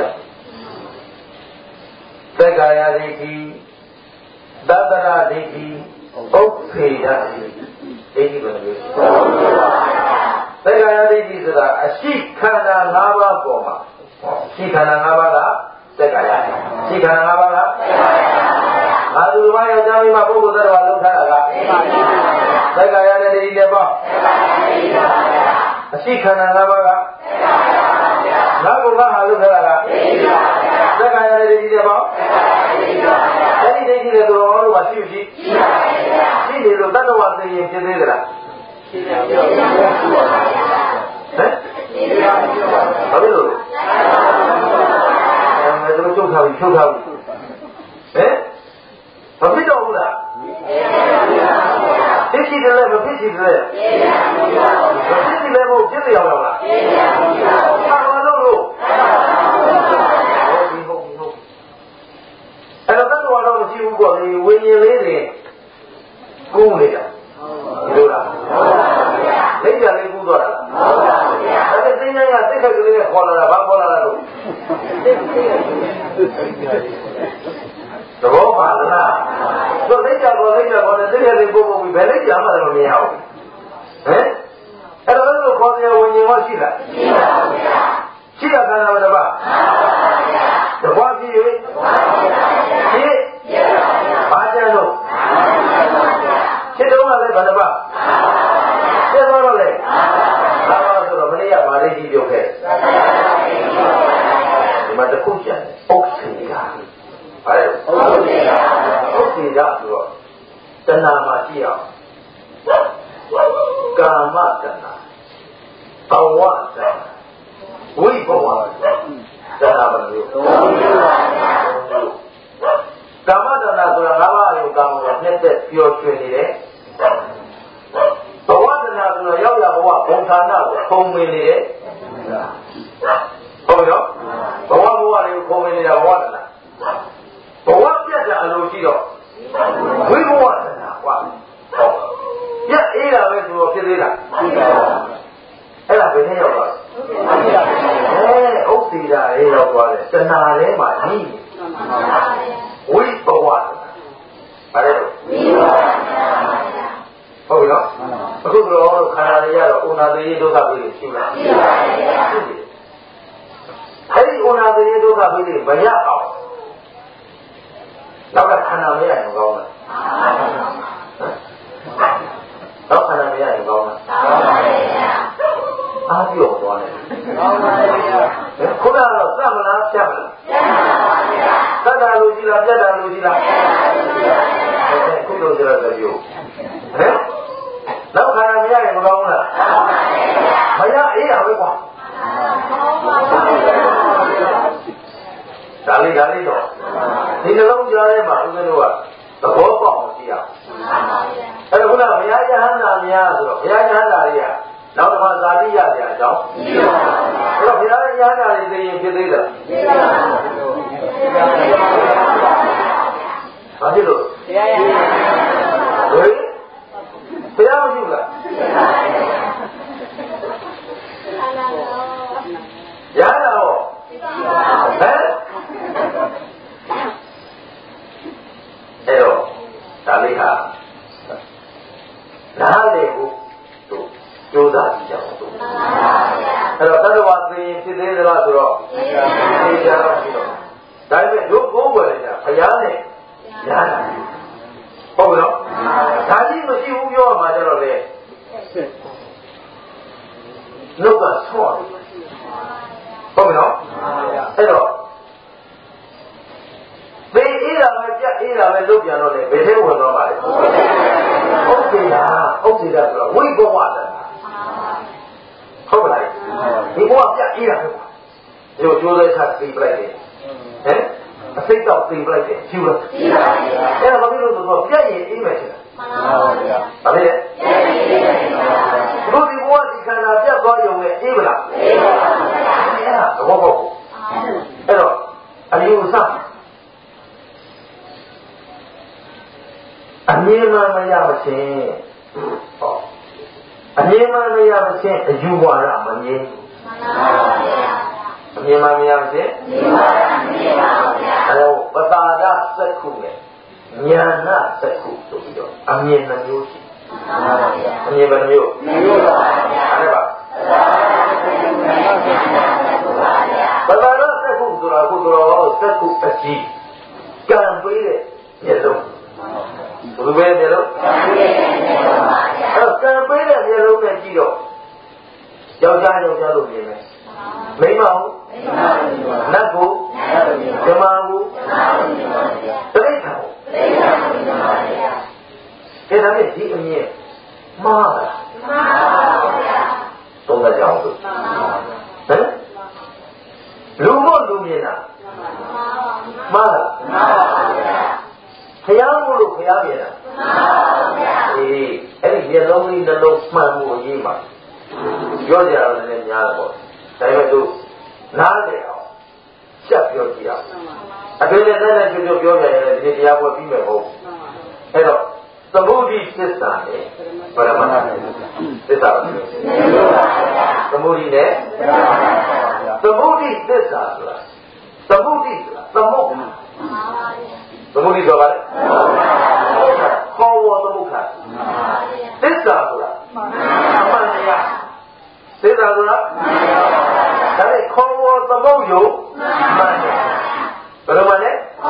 သက္ကာယဒိဋ္ဌိသတ္တရဒိဋ္ဌိဥပ္ပေဒဒိဋ္ဌိဘယ်လိုလဲသက္ကာယဒိဋ္ဌိဆိုတာအရှိခန္ဓာ၅ပါးပေါ်မှာရှိခန္ဓာ၅ပါးကသက္ကာယရှိခန္ဓာ၅ပါးကငါသူဘာယောက်ျားမိန်းမပုဂ္ဂိုလ်သတ္တဝါလောက်ထားတာကသက္ကာယနဲ့ဒိဋ္ဌိတွေပေါ့အရှိခန္ဓာ၅ပါးကငါဘုရားဟာလောက်ထားတာကသက္ကာယနဲ့ဒိဋ္ဌိတွေပေါ့အဲ့ဒီဒိဋ္ဌိတွေတော်တော်လို့မရှိရှိရှိတယ်လို့တတ္တဝါသိရင်ဖြစ်သေးသလားရှိတယ်ဟမ်ဘာလို့လဲတို့ချုပ်ထားပြီဟမ်မဖြစ်တော့ဘူးလားဖြစ်ရှိတယ်လည်းမဖြစ်ရှိတယ်မဖြစ်ရှိလည်းမဟုတ်ဖြစ်လျောက်လားဟာဘာလို့လို့အဲ့တော့တတ္တဝါတော့မရှိဘူးကွာဒီဝိညာဉ်လေးတွေကုန်းနေတာဟုတ်လားလက်ကြလေးကူးသွားတာဟုတ်ပါဘူးအဲ့ဒါသိနေရစိတ်ခက်ကလေးနဲ့ခေါ်လာတာဘာခေါ်လာတာလို့သဘောပါလားဆိုလက်ကြပေါ်နဲ့သိရလေးပို့ပြီးဘယ်လက်ကြမှလည်းမမြင်အောင်ဟမ်အဲ့တော့လို့ခေါ်ရဝิญဉ်မရှိလားရှိပါဘူးရှိပြုတ်ခဲ့ဒီမှာတစ်ခုကျန်တယ်ဥက္စေတာဘာလဲဥက္စေတာဆိုတော့တဏှာမှာကြည့်အောင်ကာမတဏှာဘဝတဏှာဝိဘဝတဏှာဘယ်လိုကာမတဏှာဆိုတာငါးပါးအယုံကာမကိုနှစ်သက်ပျော်ရွှင်နေတယ်ဘဝတဏှာဆိုတာရောက်ရဘဝဘုံဌာနကိုခုံမင်နေတယ်ဟုတ်ပြီနော်ဘဝတွေကိုခုံမင်နေတာဘဝတဏှာဘဝပြတ်တာအလိုရှိတော့ဝိဘဝတဏှာကွာပြတ်အေးတာပဲဆိုတော့ဖြစ်သေးလားအဲ့ဒါဘယ်နဲ့ရောက်သွားလဲဥစ္စေတာလေးရောက်သွားတယ်တဏှာထဲမှာကြီးဝိဘဝတဏှာဘာလဲဝိဘဝတဏှာဟုတ်ပြီနော်အခုတော့ခန္ဓာတွေရတော့ဥနာတိဒုက္ခပြီးရှိလားရှိပါပါဘုရားအဲ့ဒီဥနာတိဒုက္ခပြီးမရအောင်နောက်ကခန္ဓာမရရင်ကောင်းလားနောက်ခန္ဓာမရရင်ကောင်းလားအားပြောသွားတယ်ခုနကတော့စမလားဖြတ်မလားဖြတ်ပါဗျာသတ္တလူကြီးလားပြတ်တာလူကြီးလားခုလိုကြတော့ပြောဟဲ့နောက်ခန္ဓာမရရင်မကောင်းဘူးလားမရအေးရပဲကွာဒါလေးတော့ဒီနှလုံးကြားထဲမှာဦးဇင်းတို့ကသဘောပေါက်အောင်ကြည့်ရအောင်အဲ့ဒါခုနကဘုရားယဟန္တာများဆိုတော့ဘုရားယဟန္တာတွေကနောက်တစ်ခါဇာတိရကြအကြောင်းအဲ့တော့ဘုရားယဟန္တာတွေသိရင်ဖြစ်သေးတယ်ဘာဖြစ်လို့ဘုရားယဟန္တာဘုရားမရှိဘူးလားရတာဟောဟမ်အဲ့တော့ဒါလေးဟာနားလေကိုသူကြိုးစားကြည့်ကြအောင်သူအဲ့တော့တတ္တဝါသိရင်ဖြစ်သေးသလားဆိုတော့သိကြတော့ရှိတော့ဒါပေမဲ့တို့ကိုယ်ွယ်နေတာဘုရားနဲ့ညာဟုတ်ပြီနော်ဒါကြီးမရှိဘူးပြောရမှာကြတော့လေနှုတ်ကဆော့ဟုတ်ပြီနော်အဲ့တော့သေအေးတာပဲပြတ်အေးတာပဲလုပ်ပြန်တော့လေဘယ်ထဲဝင်တော့ပါလဲဟုတ်ပြီလားဆိုတော့ဝိဘဝတဏှာဟုတ်ပါလားဒီဘဝပြတ်အေးတာပဲကွာဒီလိုကြိုးစားချက်သိပလိုက်တယ်ဟမ်အစိတ်တော့သိပလိုက်တယ်ရှိလားရှိပါဘူးအဲ့ဒါဘာဖြစ်လို့ဆိုတော့ပြတ်ရင်အေးမယ်ဆိုတာမှန်ပါဗျာဘာလဲပြတ်ရင်အေးမယ်ဘုဒီဘဝဒီခန္ဓာပြတ်သွားရုံနဲ့အေးမလားအေးပါဗျာအဲ့ဒါသဘောပေါက်အဲ့တော့အယူဆအမြင်မှမရမချင်းဟောအမြင်မှမရမချင်းအယူဝါဒမမြင်မှန်ပါဗျာအမြင်မှမရမချင်းအယူဝါဒမမြင်ပါဗျာအဲ့တော့ပတာဒစက္ခုနဲ့ဉာဏစက္ခုဆိုပြီးတော့အမြင်နှမျိုးရှိမှန်ပါဗျာအမြင်ဘယ်နှမျိုးမျိုးပါဗျာအဲ့ဒါပတာဒစက္ခုဆိုတာခုတော်စက္ခုအကြီးကံပေးတဲ့မျက်လုံးဘယ်လိုပဲမျက်လုံးအဲ့ကံပေးတဲ့မျက်လုံးနဲ့ကြည့်တော့ယောက်ျားလို့မြင်မယ်မိန်းမဟုတ်နတ်ကိုဓမ္မကိုတိဋ္ဌာကိုအဲ့ဒါနဲ့ဒီအမြင်မှားလားမှားပါဗျာသုံးသပ်ကြအောင်လို့ဟမ်လူမို့လူမြင်တာမှားလားမှားပါဗျာဘုရားမို့လို့ဘုရားမြင်တာမှန်ပါဗျာအေးအဲ့ဒီမျက်လုံးလေးနှလုံးမှန်ဖို့အရေးပါပြောကြတယ်လည်းများတယ်ပေါ့ဒါပေမဲ့သူနားလေအောင်ချက်ပြောကြည့်အောင်အဖေနဲ့တဲ့ပြောကြတယ်ဒီတရားပွဲပြီးမယ်ဟုတ်အဲ့တော့သမုဒိသစ္စာနဲ့ပရမတ္ထသစ္စာပါသမုဒိနဲ့သမုဒိသစ္စာဆိုတာသမုဒိဆိုတာသမုဒ္ဒသမုဒိဆိုပါလေခေါ်ဝေါ်သမုခ္ခသစ္စာဆိုတာမှန်တရားသစ္စာဆိုတာဒါနဲ့ခေါ်ဝေါ်သမုဒ္ဒယမှန်တရားဘယ်လိုမှလဲ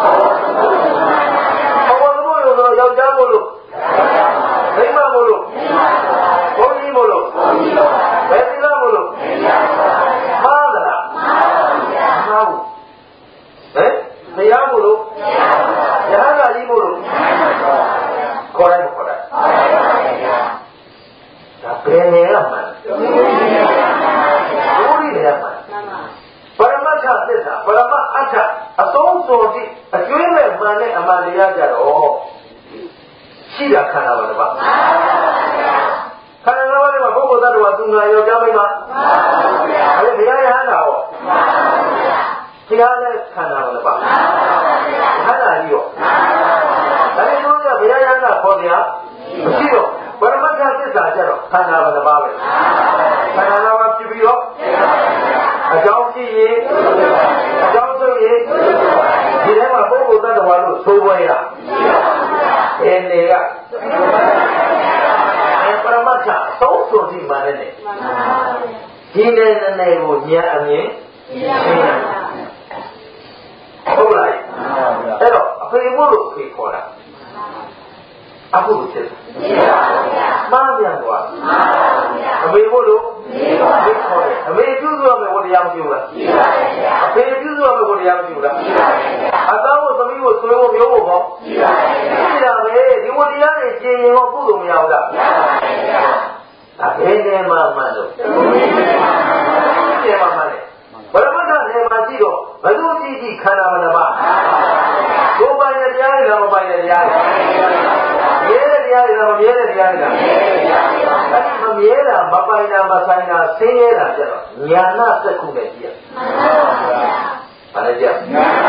ခေါ်ဝေါ်သမုဒ္ဒယဆိုတော့ယောက်ျားမို့လို့မိန်းမမို့လို့ဘုန်းကြီးမို့လို့ဘယ်သီလမို့လို့ပရမတ္ထသစ္စာပရမအတ္ထအဆုံးစွန်တိအကျွေးမဲ့မှန်တဲ့အမှန်တရားကြတော့ရှိတာခန္ဓာပါလားပါခန္ဓာပါးမှာပုဂ္ဂိုလ်သတ္တဝါသူငါယောက်ျားမိန်းမအဲ့ဒီဘုရားရဟန္တာဟောဘုရားလည်းခန္ဓာပါလားပါခန္ဓာကြီးရောဒါနဲ့တို့ကဘုရားရဟန္တာခေါ်ကြမရှိတော့ပရမတ္ထသစ္စာကြတော့ခန္ဓာပါလားပါပဲခန္ဓာတော်ကဖြစ်ပြီးတော့အကြောင်းရှိရင်အကြောင်းဆိုရင်ဒီထဲမှာပုဂ္ဂိုလ်သတ္တဝါလို့ဆိုပွဲရဘယ်နေကပရမတ္ထသုံးဆိုစီမှန်တယ်ဒီနေနေကိုဉာဏ်အမြင်ဟုတ်လားအဲ့တော့အဖေမို့လို့ဖေခေါ်တာအခုလိုဖြစ်တယ်မှန်ပြန်သွားအမေမို့လို့ဖေခေါ်တယ်အမေပြုစုရမယ်ဘုရားမပြုလားအဖေပြုစုရမယ်ဘုရားမပြုလားအသားကိုသမီးကိုဆွေးဖို့မျိုးဖို့ဟောရှိတာပဲဒီဝတရားတွေကျင်ရင်ဟောကုသိုလ်မရဘူးလားဒါဘယ်နေမှမှန်လို့ဒီမှာမှန်တယ်ဘယ်မှာနေမှာကြည့်တော့ဘယ်သူကြည့်ကြည့်ခန္ဓာမနပါဘုပိုင်တဲ့တရားတွေလားမပိုင်တဲ့တရားတွေမြဲတဲ့တရားတွေလားမမြဲတဲ့တရားတွေလားအဲ့ဒီမမြဲတာမပိုင်တာမဆိုင်တာဆင်းရဲတာကြတော့ညာနာစက္ခုနဲ့ကြည့်ရဘာလဲကြည့်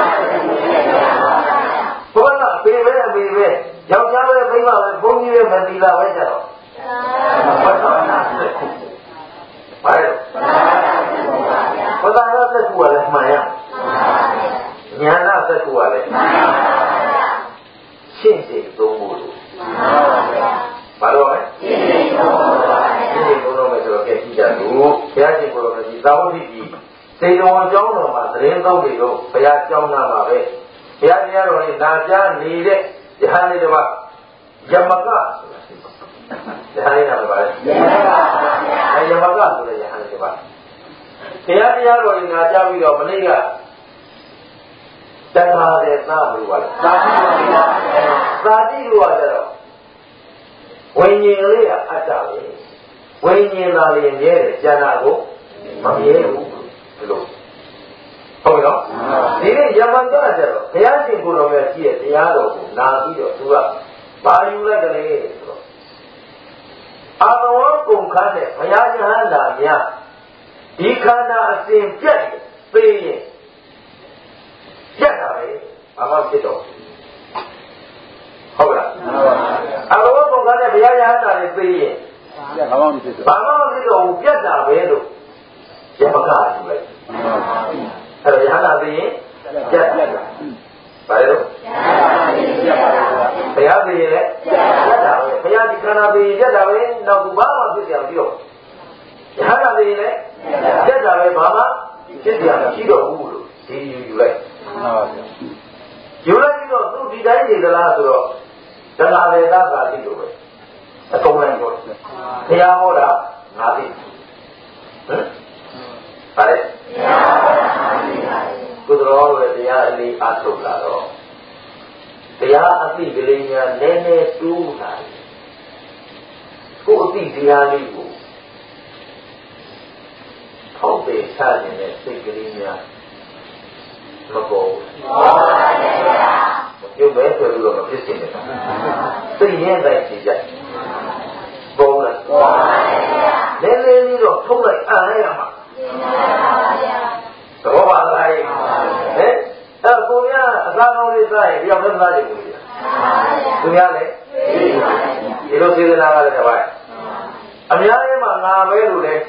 ဘုရားအပေပဲအပေပဲယောက်ျားပဲမိန်းမပဲဘုန်းကြီးပဲမတိလာပဲကြတော့ဘာသာနာစက္ခုဘာလဲဘာသာနာစက္ခုကလည်းမှန်ရညာနာစက္ခုကလည်းရှင်းရှင်းသုံးဖို့လို့ဘာလို့လဲရှင်းရှင်းသုံးလို့မယ်ဆိုတော့ကြည့်ကြလို့ဘုရားရှင်ကိုယ်တော်ကြီးသာဝတိကြီးစေတော်အကြောင်းတော်မှာသတင်းသုံးပြီးတော့ဘုရားကြောင်းနာမှာပဲဘုရားတရားတော်ကြီးနာကြားနေတဲ့ယဟန်လေးတစ်ပါးယမကယဟန်လေးနာမပါလေယမကဆိုတဲ့ယဟန်လေးတစ်ပါးဘုရားတရားတော်ကြီးနာကြားပြီးတော့မနေ့ကတဏှာတဲ့သာလို့ပါသာတိလို့ကြတော့ဝိညာဉ်လေးကအတ္တပဲဝိညာဉ်သားလေးမြဲတယ်ကျန်တာကိုမမြဲဘူးဘလို့ဟုတ်နော်ဒီနေ့ယမန်ကကြတော့ဘုရားရှင်ကိုယ်တော်ရဲ့ကြည့်ရတရားတော်ကိုနာပြီးတော့သူကဘာယူလိုက်ကလေးဆိုတော့အာသဝကုန်ခန်းတဲ့ဘုရားယဟန္တာများဒီခန္ဓာအစဉ်ပြတ်သေးရင်ပြတ်တာပဲဘာမှဖြစ်တော့ဟုတ်လားအလောဘုရားနဲ့ဘုရားရဟန္တာတွေသိရင်ဘာမှမဖြစ်တော့ဘူးပြတ်တာပဲလို့ရပကယူလိုက်အဲ့တော့ရဟန္တာသိရင်ပြတ်တာဘာလို့ဘုရားသိရင်လည်းပြတ်တာပဲဘုရားဒီခန္ဓာသိရင်ပြတ်တာပဲနောက်သူဘာမှဖြစ်ကြအောင်ပြီးတော့ရဟန္တာသိရင်လည်းပြတ်တာပဲဘာမှဖြစ်ကြမရှိတော့ဘူးလို့ဒီယူလိုက်ယူလိုက်ပြီးတော့သူဒီတိုင်းနေသလားဆိုတော့တဏှာလေသာသာတိလို့ပဲအကုန်လိုက်တော့ဘုရားဟောတာငါသိဟမ်ဗါလေကုသတော်ရဲ့တရားအလေးအထုတ်လာတော့တရားအသိကလေးများနည်းနည်းတူးလာတယ်ကိုယ်အသိတရားလေးကိုထောက်ပေးချနေတဲ့စိတ်ကလေးများမပေါ်ဘူးရုပ်ပဲဆိုလို့တော့မဖြစ်စေနဲ့သိရင်တိုင်းကြည့်ကြပေါ်လားလဲလဲလေးတော့ထုတ်လိုက်အံ့ရမှာသဘောပါလားဟဲ့အဲ့ကိုရအသာကောင်းလေးစားရင်ပြောင်းလဲစားကြည့်ဘူးသူများလေဒီလိုစေတနာကလည်းတပိုင်းအများကြီးမှငါပဲလို့လေ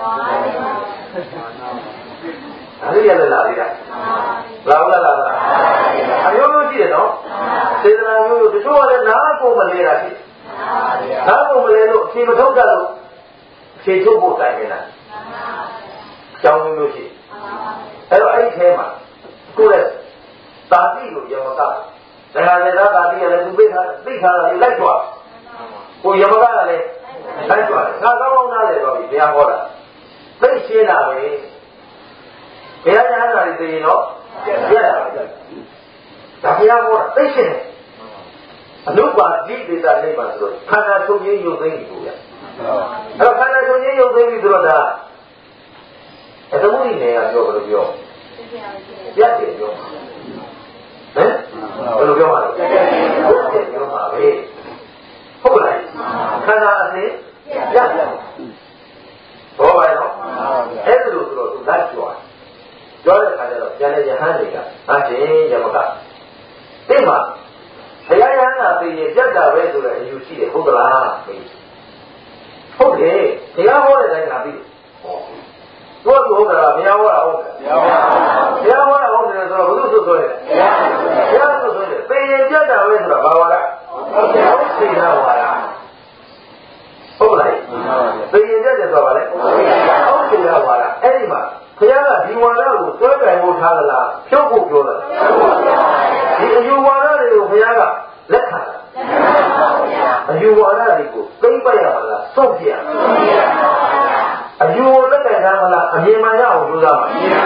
ဒါလေးရလာသေးတာလာအမျိုးမျိုးရှိတယ်နော်စေတနာမျိုးတချို့ကလည်းနားကုန်မလဲတာရှိနားကုန်မလဲလို့အဖြေမထုတ်တတ်လို့ဖြေထုတ်ဖို့တိုင်နေတာကြောင်းမျိုးရှိအဲ့တော့အဲ့ဒီထဲမှာကိုယ်ရဲ့တာတိကိုယမကတရားနဲ့တာတိကလည်းသူသိထားတာလိုက်သွားကိုယမကလည်းလိုက်သွားငါကောင်းကောင်းနားလေတော့ဘုရားဟောတာသိရှင်းတာပဲဘုရားညာနာတွေသိရင်တော့ပြတ်တာပဲဒါဘုရားဟောတာသိရှင်းတယ်အနုပါတိဒေသနိဗ္ဗာန်ဆိုတော့ခန္ဓာချုပ်ရင်းရုပ်သိမ်းပြီကိုရအဲ့တော့ခန္ဓာချုပ်ရင်းရုပ်သိမ်းပြီဆိုတော့ဒါသမုဒိနယ်ကပြောဘယ်လိုပြောပြတ်တယ်ပြောဟမ်ဘယ်လိုပြောမှာလဲပြတ်တယ်ပြောမှာပဲဟုတ်လားခန္ဓာအစဉ်ပြတ်တယ်ဘောပါနော်အဲ့ဒါလို့ဆိုတော့သူလိုက်ပြောတဲ့ခါကျတော့ကျန်တဲ့ယဟန်တွေကဟာရှင်ယမကသိမှာဘုရားယဟန်ကသိရင်ပြတ်တာပဲဆိုတဲ့အယူရှိတယ်ဟုတ်သလားဟုတ်တယ်တရားဟောတဲ့တိုင်းကပြီးတို့ဟုတ်တာဘုရားဟောတာဟုတ်တယ်ဘုရားဟောတာဟုတ်တယ်ဆိုတော့ဘုသူဆိုတယ်ဘုရားဆိုတယ်သိရင်ပြတ်တာပဲဆိုတာဘာဝါဒဟုတ်တယ်သိတာဝါဒဟုတ်လားသိရင်ပြတ်တယ်ဆိုတာဘာလဲဟုတ်တယ်ဝါဒအဲ့ဒီမှာဘုရားကဒီဝါဒကိုသွဲပိုင်ဖို့ထားသလားဖြုတ်ဖို့ပြောသလားဒီအယူဝါဒတွေကိုဘုရားကလက်ခံတာအယူဝါဒတွေကိုသိမ့်ပိုက်ရမလားစောင့်ပြရမလားအယူကိုလက်ခံထားမလားအမြင်မှန်ရအောင်ကြိုးစားမှာ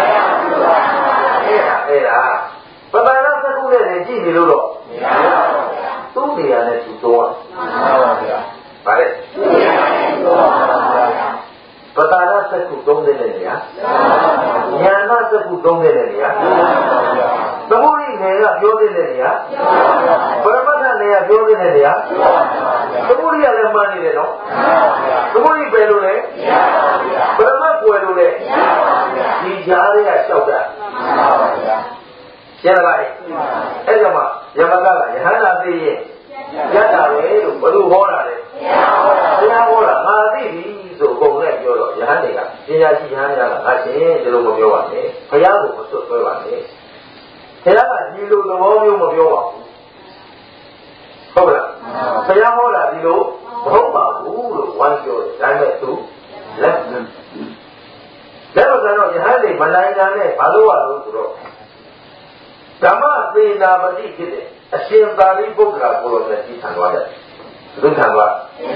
အဲ့ဒါပပနာသကုနဲ့ကြည့်နေလို့တော့သူ့နေရာနဲ့သူတော့ပါလေပတာရသက္ကုသုံးတဲ့နေရာဉာဏသက္ကုသုံးတဲ့နေရာသမုဒိနယ်ကပြောတဲ့နေရာပရမတ္ထနယ်ကပြောတဲ့နေရာသမုဒိကလည်းမှန်နေတယ်နော်သမုဒိပဲလို့လေပရမတ်ကွယ်လို့လေဒီကြားတွေကလျှောက်တာရှင်းလားအဲ့ဒါမှယမကကယဟန္တာသိရင်ရတာပဲလို့ဘယ်လိုဟောတာလဲဘုရားဟောတာငါသိပြီဆိုပုံနဲ့ပြောတော့ယဟန်တွေကပညာရှိယဟန်တွေကငါရှင်ဒီလိုမပြောပါနဲ့ဘုရားကိုမစွတ်ဆွဲပါနဲ့ဘုရားကဒီလိုသဘောမျိုးမပြောပါဘူးဟုတ်လားဘုရားဟောတာဒီလိုမဟုတ်ပါဘူးလို့ဝိုင်းပြောတယ်ဒါပေမဲ့သူလက်တော့ယဟန်တွေမနိုင်တာနဲ့ဘာလို့ရလို့ဆိုတော့ဓမ္မသေနာပတိဖြစ်တဲ့အရှင်သာရိပုတ္တရာကိုယ်တော်နဲ့ကြီးထံသွားတယ်ဘုရားက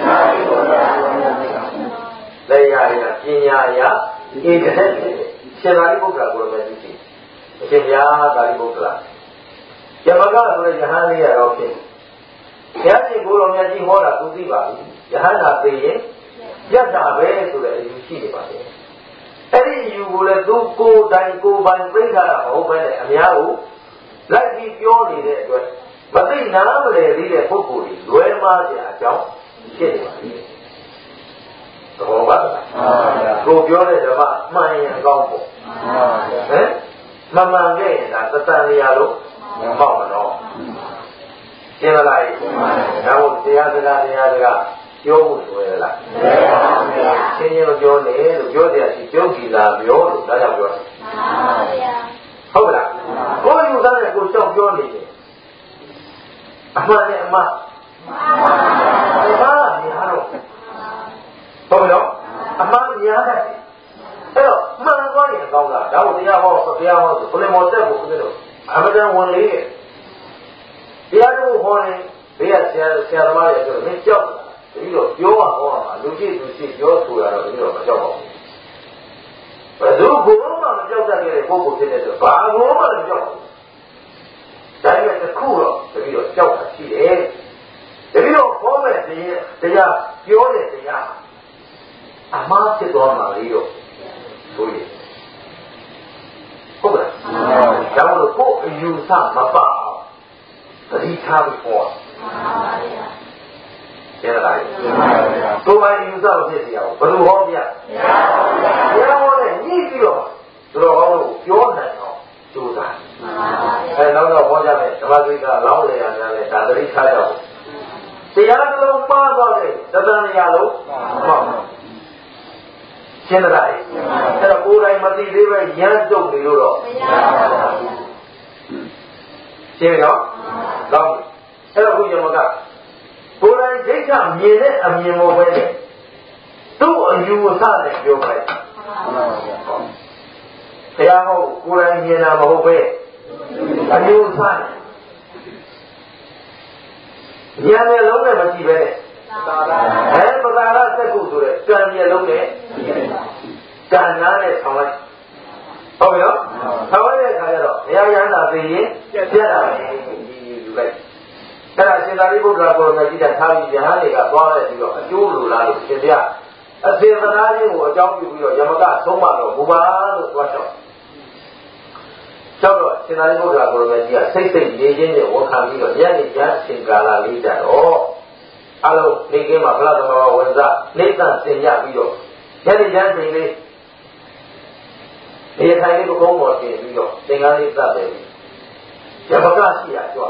လက်ရရပညာရဧကဟက်ရှင်သာရိပုတ္တရာကိုယ်တော်နဲ့ကြီးအရှင်ဘုရားသာရိပုတ္တရာယမကဆိုတဲ့ယဟန်လေးရတော့ဖြစ်ဘုရားရှင်ကိုယ်တော်မြတ်ကြီးဟောတာသူသိပါပြီယဟန်သာသိရင်ပြတ်တာပဲဆိုတဲ့အယူရှိနေပါလေအဲ့ဒီအယူကိုလည်းသူကိုယ်တိုင်ကိုယ်ပိုင်သိထားတာမဟုတ်ဘဲနဲ့အများကိုလိုက်ပြီးပြောနေတဲ့အတွက်မသိနားမလည်သေးတဲ့ပုဂ္ဂိုလ်တွေလွဲမှားကြအကြောင်းဖြစ်နေပါလိမ့်မယ်။သဘောပါလား။ကိုပြောတဲ့ဓမ္မမှန်ရင်အကောင်းပေါ့။ဟမ်မမှန်ခဲ့ရင်ဒါသတ္တလျာလို့မဟုတ်မလို့။ရှင်းလား။ဒါမို့တရားစကားပြောဖို့ဆိုရလား။ရှင်းရင်ပြောနေလို့ပြောတဲ့အချိန်ကျုပ်ကြည်လာပြောလို့ဒါကြောင့်ပြောတယ်။ဟုတ်လား။ကိုယူသားနဲ့ကိုရှောက်ပြောနေတယ်အမှန်နဲ့အမှန်များတော့ဟုတ်ပြီနော်အမှန်များတယ်အဲ့တော့မှန်သွားရင်ကောင်းတာဒါကိုတရားဟောဆိုဘယ်မောတက်ဖို့ဆိုလို့အမှန်တန်ဝင်လေးတရားတို့ဟောနေဘေးကဆရာသမားတွေဆိုတော့မင်းကြောက်တာပြီးတော့ပြောဟောမှာလူကြည့်ပြောဆိုတာတော့ပြီးတော့မကြောက်ပါဘူးဘယ်သူဘုံမှမကြောက်တတ်တဲ့ပုဂ္ဂိုလ်ဖြစ်တဲ့အတွက်ဘာဘုံမှမကြောက်ဘူးဒါပေမဲ့တစ်ခုတော့တပည့်တော့ကြောက်တာရှိတယ်တပည့်တော့ဟောမဲ့တရားပြောတဲ့တရားအမှားဖြစ်သွားမှာလေတော့ဆိုရင်ဟုတ်လားဒါမှမဟုတ်ကိုယ်အယူဆမပအောင်သတိထားပြီးဟောကျန်တာလေကိုယ်ပိုင်အယူဆမဖြစ်စီအောင်ဘယ်လိုဟောပြဘုရားဟောတဲ့ညှိပြီးတော့သူတော်ကောင်းတို့ပြောနိုင်အောင်ကြိုးစားနောက်တော့ဟောကြမယ်ဓမ္မဂိကလောင်းလေရများလဲဒါသတိထားကြအောင်တရားတစ်လုံးပါသွားတယ်သတ္တန်ရလုံးဟုတ်ရှင်းလားအဲ့တော့ကိုယ်တိုင်မသိသေးပဲရမ်းတုတ်နေလို့တော့ရှင်းရောကောင်းအဲ့တော့ဘုရားမကကိုယ်တိုင်ဒိဋ္ဌမြင်တဲ့အမြင်ကိုပဲသူ့အယူအဆနဲ့ပြောပါတရားဟောကိုယ်တိုင်မြင်တာမဟုတ်ပဲအယူအဆဉာဏ်နဲ့လုံးနဲ့မကြည့်ပဲနဲ့ပတာရစက္ကုဆိုတဲ့ကံမျက်လုံးနဲ့ကံနာနဲ့ဆောင်လိုက်ဟုတ်ပြီနော်ဆောင်လိုက်တဲ့အခါကျတော့ဘုရားရဟန္တာသိရင်ပြတ်တာပဲယူလိုက်အဲ့ဒါရှင်သာရိပုတ္တရာကိုယ်တော်ကြီးကထားပြီးယဟန်တွေကသွားလိုက်ပြီးတော့အကျိုးလိုလားလို့ရှင်ပြအစေသနာချင်းကိုအကြောင်းပြုပြီးတော့ယမကဆုံးမတော့ဘူပါလို့သွားလျှောက်တော့ရှင်သာရိပုတ္တရာကိုရမကြီးကစိတ်နေချင်းနဲ့ဝန်ခံပြီးတော့ညနေကျအချိန်ကာလလေးကြတော့အလုံးနေကင်းမှာဖလားသမဘာဝင်စားနေသန့်သင်ရပြီးတော့ညနေကျအချိန်လေးဒီထိုင်လေးကိုကုန်းပေါ်တင်ပြီးတော့သင်္ကန်းလေးသတ်တယ်ယမကရှိရကြွ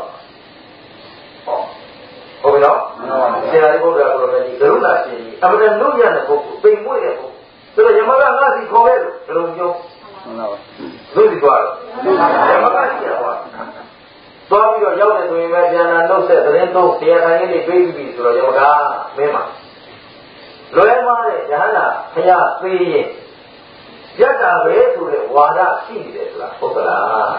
ဟုတ်ပြီနော်ရှင်သာရိပုတ္တရာကိုရမကြီးကရုဏာရှင်ကြီးအမှန်တန်လို့ရတဲ့ပုဂ္ဂိုလ်ပိန်မွေ့တဲ့ပုဂ္ဂိုလ်ဆိုတော့ယမကငါစီခေါ်ခဲ့လို့ဘယ်လိုပြောလို့ဒီသွားတော့ယမကရှိရသွားပြီးတော့ရောက်တယ်ဆိုရင်ပဲဉာဏ်နှုတ်ဆက်သတင်းသုံးတရားထိုင်လေးတွေပြေးပြီးဆိုတော့ယမကမင်းမလွယ်မားတဲ့ဉာဏ်ကဖျားသေးရင်ရတ္တာပဲဆိုတဲ့ဝါဒရှိနေတယ်ဆိုတာဟုတ်ကလား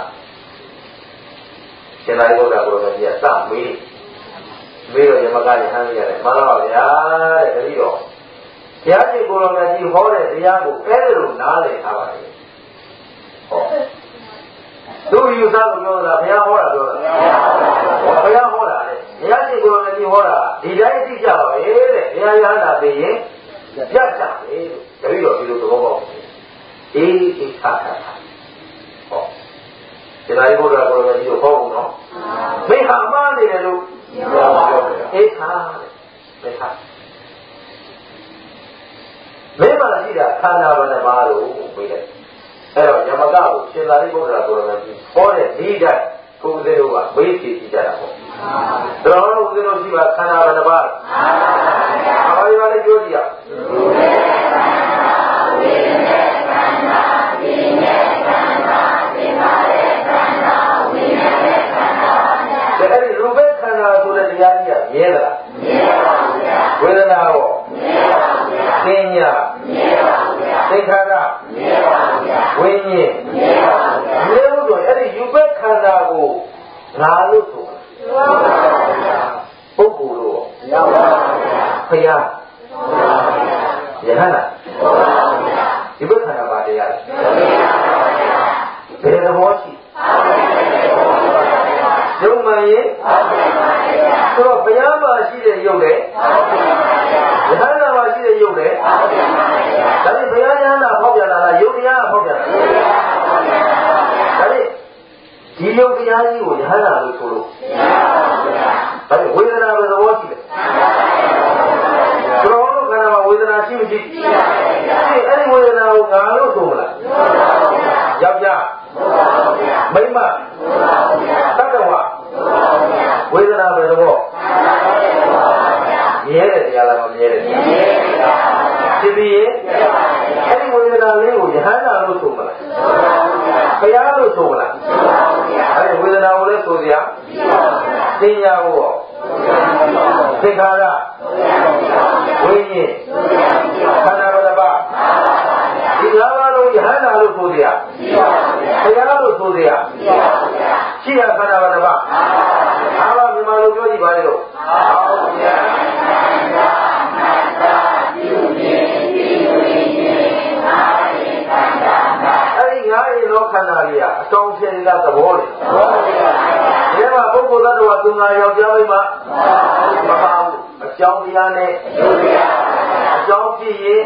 ရှင်သာရိပုတ္တရာကိုရမကြီးကစမေးတော့ယမကလည်းဟမ်းရတယ်မှန်ပါဗျာတဲ့တတိတော့ဘုရားရှင်ကိုရမကြီးဟောတဲ့တရားကိုအဲ့လိုနားလည်ထားပါလေဟောသူယူဆလို့ပြောတာဘုရားဟောတာပြောတာဘုရားဟောတာလေဘုရားရှင်ကိုရမကြီးဟောတာဒီတိုင်းသိကြပါပဲတဲ့ဘုရားရဟန္တာသိရင်ပြတ်ကြတယ်လို့တတိတော့ဒီလိုသဘောပေါက်အေးထားတာဟောဒီလိုက်ဘုရားကိုရမကြီးကိုဟောဘူးနော်မိဟာမှားနေတယ်လို့အေးခါတဲ့ခါမင်းပါရှိတာခန္ဓာဘယ်နှပါလို့ပြေးတယ်အဲ့တော့ယမကကိုရှင်သာရိပုတ္တရာကိုရမကြီးဟောတဲ့ဒီတိုင်းကိုယ်သေးတို့ကမေးကြည့်ကြတာပေါ့တော်တော်ဦးဇင်းတို့ရှိပါခန္ဓာဘယ်နှပါဘာလို့လဲကြိုးကြည့်ရအဲ့ဒီရူပခန္ဓာဆိုတဲ့တရားကြီးကမြဲသလားမြဲပါဘူးဗျာဝေဒနာရောမြဲပါဘူးဗျာသင်ညာမြဲပါဘူးဗျာသင်္ခါရမြဲပါဘူးဗျာဝိညာဉ်မြဲပါဘူးဗျာမြဲလို့ဆိုအဲ့ဒီရူပခန္ဓာကိုငါလို့ဆိုတာမှန်ပါဗျာပုဂ္ဂိုလ်လို့မရပါဘူးဗျာဖယားမှန်ပါဗျာယဟန္တာမှန်ပါဗျာရူပခန္ဓာပါတရားလဲဘယ်သဘောရှိရုပ်မှန်ရင်ဆိုတော့ဘုရားမှာရှိတဲ့ရုပ်လေယဟန္တာမှာရှိတဲ့ရုပ်လေဒါဖြင့်ဘုရားယဟန္တာဖောက်ပြန်လာလားရုပ်တရားဖောက်ပြန်လာဒါဖြင့်ဒီရုပ်တရားကြီးကိုယဟန္တာလို့ဆိုလို့ဒါဖြင့်ဝေဒနာပဲသဘောရှိတယ်ကျွန်တော်တို့ခန္ဓာမှာဝေဒနာရှိမရှိရှိပါတယ်အဲ့ဒီဝေဒနာကိုငါလို့ဆိုမလားယောက်ျားမိန်းမတတ္တဝါဝေဒနာပဲတော့မြဲတဲ့တရားလားမမြဲတဲ့တရားဖြစ်ပြီးရင်အဲ့ဒီဝေဒနာလေးကိုယဟန္တာလို့ဆိုမလားဘုရားလို့ဆိုမလားအဲ့ဒီဝေဒနာကိုလည်းဆိုစရာသင်ညာကိုရောသင်္ခါရဝိညာဉ်ခန္ဓာဘယ်နှပါဒီငါးပါးလုံးယဟန္တာလို့ဆိုစရာဘုရားလို့ဆိုစရာရှိရခန္ဓာဘယ်နှပါအားပါမြန်မာလိုပြောကြည့်ပါလေတော့ဟုတ်ဗျာအဲ့ဒီငါးရင်သောခန္ဓာကြီးကအတောင်းဖြစ်နေတာသဘောလေဒီမှာပုဂ္ဂိုလ်သတ္တဝါသူငါယောက်ျားမိန်းမမပါဘူးအကြောင်းတရားနဲ့အကြောင်းဖြစ်ရင်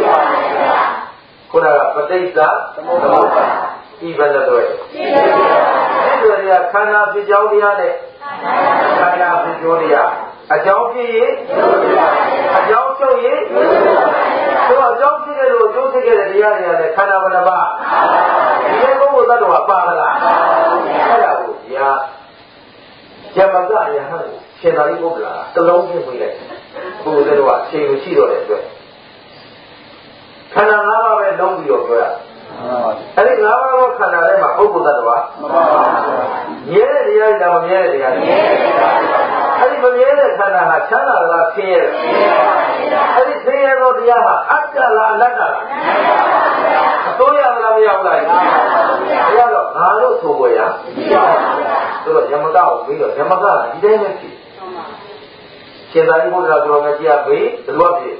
ခုနကပဋိစ္စသမုပ္ပါဒ်ဤဘယ်လိုလဲဒီလိုရခန္ဓာဖြစ်ကြောင်းတရားနဲ့ခန္ဓာဖြစ်ကြောင်းတရားအကြောင်းဖြစ်ရင်အကြောင်းချုပ်ရင်ဆိုအကြောင်းဖြစ်တဲ့လို့ကျိုးဖြစ်တဲ့တရားတွေကလည်းခန္ဓာဘယ်နှပါဒီပုဂ္ဂိုလ်သတ္တဝါပါလားအဲ့ဒါကိုညာယမကယဟန်ကိုရှင်သာရိပုတ္တရာတလုံးချင်းပြလိုက်ပုဂ္ဂိုလ်သတ္တဝါအချိန်ကိုရှိတော့တဲ့အတွက်ခန္ဓာ၅ပါးပဲလုံးပြီးတော့ပြောရအဲ့ဒီ၅ပါးသောခန္ဓာထဲမှာပုဂ္ဂိုလ်သတ္တဝါမပါဘူးမြဲတဲ့တရားလားမမြဲတဲ့တရားလားအဲ့ဒီမမြဲတဲ့ခန္ဓာဟာချမ်းသာလားဆင်းရဲလားအဲ့ဒီဆင်းရဲသောတရားဟာအတ္တလားအနတ္တလားအစိုးရလားမရဘူးလားဘုရားတော့ငါလို့ဆိုပေါ်ရဆိုတော့ယမကကိုပြီးတော့ယမကဒီတိုင်းပဲဖြစ်ရှင်သာရိပုတ္တရာကိုယ်တော်ကြီးကဘေးဘယ်လိုဖြစ်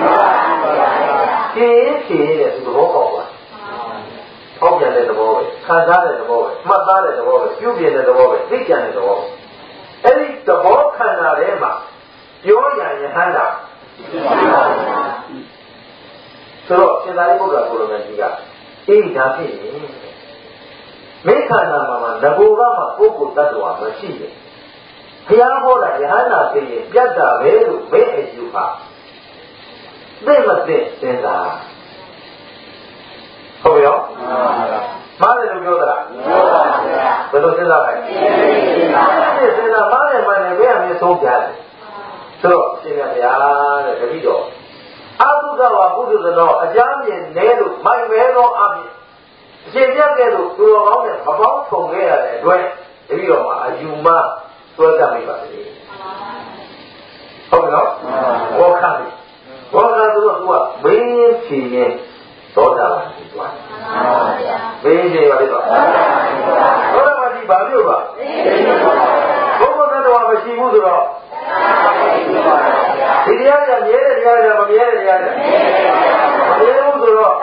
ဖြည်းတဲ့သဘောပေါက်သွားပေါက်ပြန်တဲ့သဘောပဲခံစားတဲ့သဘောပဲမှတ်သားတဲ့သဘောပဲပြုပြင်တဲ့သဘောပဲသိကြတဲ့သဘောပဲအဲ့ဒီသဘောခန္ဓာထဲမှာပြောရယဟန္တာဆိုတော့ရှင်သာရိပုတ္တရာကိုလိုမကြီးကအေးဒါဖြစ်ရင်မိခန္ဓာမှာငကိုကမှပုဂ္ဂိုလ်တ attva မရှိဘူးဘုရားဟောတာယဟန္တာသိရင်ပြတ်တာပဲလို့မဲအယူပါသိမသိစဉ်းစားဟုတ်ရောမှားတယ်လို့ပြောသလားဘယ်လိုစဉ်းစားလဲစဉ်းစားမှားတယ်မှန်တယ်ဘယ်အမြင်ဆုံးပြတယ်ဆိုတော့ရှင်မြတ်ဗျာတဲ့တပည့်တော်အတုကဝပုထုဇနောအကြမ်းမြင်နဲလို့မိုင်မဲသောအမြင်အရှင်ပြတ်ကဲ့သို့သူတော်ကောင်းနဲ့မပေါင်းထုံခဲ့ရတဲ့အတွက်တပည့်တော်မှာအယူမသွဲတတ်မိပါလေဟုတ်နော်ဘောခတ်ဘောခတ်ဆိုတော့သူကမင်းဖြေရင်သောတာပန်ဖြစ်သွားတယ်မင်းဖြေပါလေတော့သောတာပန်ဒီဘာလို့ပါဘုရားတော်မရှိဘူးဆိုတော့ဒီတရားကမြဲတဲ့တရားကမမြဲတဲ့တရားကမမြဲဘူးဆိုတော့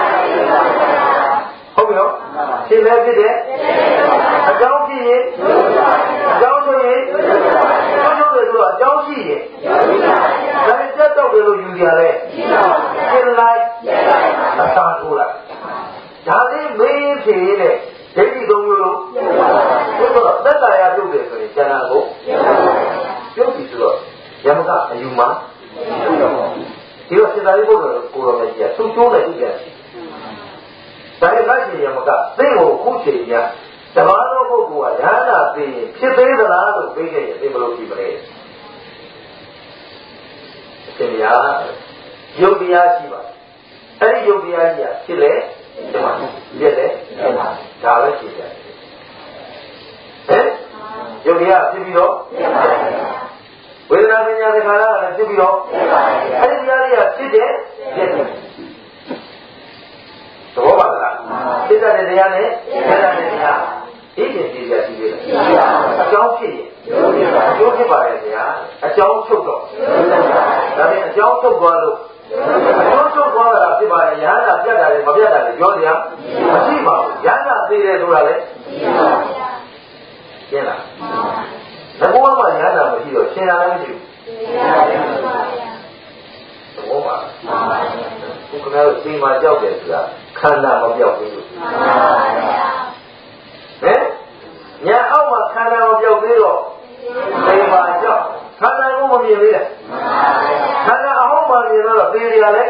ဟုတ်ပြီနော်ရှင်းလဲဖြစ်တယ်အကြောင်းဖြစ်ရင်အကြောင်းဆိုရင်ကျိုးတယ်ဆိုတော့အကြောင်းရှိရင်ဒါနဲ့ကြက်တော့တယ်လို့ယူကြတယ်ရှင်းလိုက်အသာထိုးလိုက်ဒါလေးမင်းဖြေတဲ့ဒိဋ္ဌိသုံးမျိုးလုံးဆိုတော့သက်သာရပြုတ်တယ်ဆိုရင်ကျန်တာကိုပြုတ်ပြီဆိုတော့ယမကအယူမှာဒီတော့စေတသိက်ဘုရားကိုရောမကြီးကသူ့ကျိုးနဲ့သူ့ပြန်ဒါနဲ့လက်ရှိယမကသိကိုခုချိန်ညာတဘာသောပုဂ္ဂိုလ်ကညာနာသိရင်ဖြစ်သေးသလားလို့သိခဲ့ရင်သိမလို့ဖြစ်မလဲအရှင်ဗျာယုတ်တရားရှိပါအဲ့ဒီယုတ်တရားကြီးကဖြစ်လေပြည့်တယ်ဒါပဲရှိတယ်ဟဲ့ယုတ်တရားဖြစ်ပြီးတော့ဝေဒနာပညာသင်္ခါရကလည်းဖြစ်ပြီးတော့အဲ့ဒီတရားတွေကဖြစ်တယ်ပြည့်တယ်သဘောပါလားဖြစ်တဲ့တရားနဲ့ဖြစ်တဲ့တရားဒီပြင်ပြည့်ရရှိသေးတယ်အကြောင်းဖြစ်ရင်အကျိုးဖြစ်ပါရဲ့ဗျာအကြောင်းချုပ်တော့ဒါနဲ့အကြောင်းချုပ်သွားလို့အကျိုးချုပ်သွားတာဖြစ်ပါရဲ့ရဟန္တာပြတ်တာလေမပြတ်တာလေပြောစရာမရှိပါဘူးရဟန္တာသိတယ်ဆိုတာလေရှင်းလားငါကမှရဟန္တာမရှိတော့ရှင်းရလည်းမရှိဘူးသဘောပါဘုရားတို့စိတ်မှာကြောက်တယ်ဆိုတာခန္ဓာမပြောက်ဘူးလို့ဟမ်ညာအောက်မှာခန္ဓာမပြောက်သေးတော့စိတ်မှာကြောက်ခန္ဓာကိုမမြင်သေးတယ်ခန္ဓာအဟောင်းမှာမြင်တော့သေရလဲ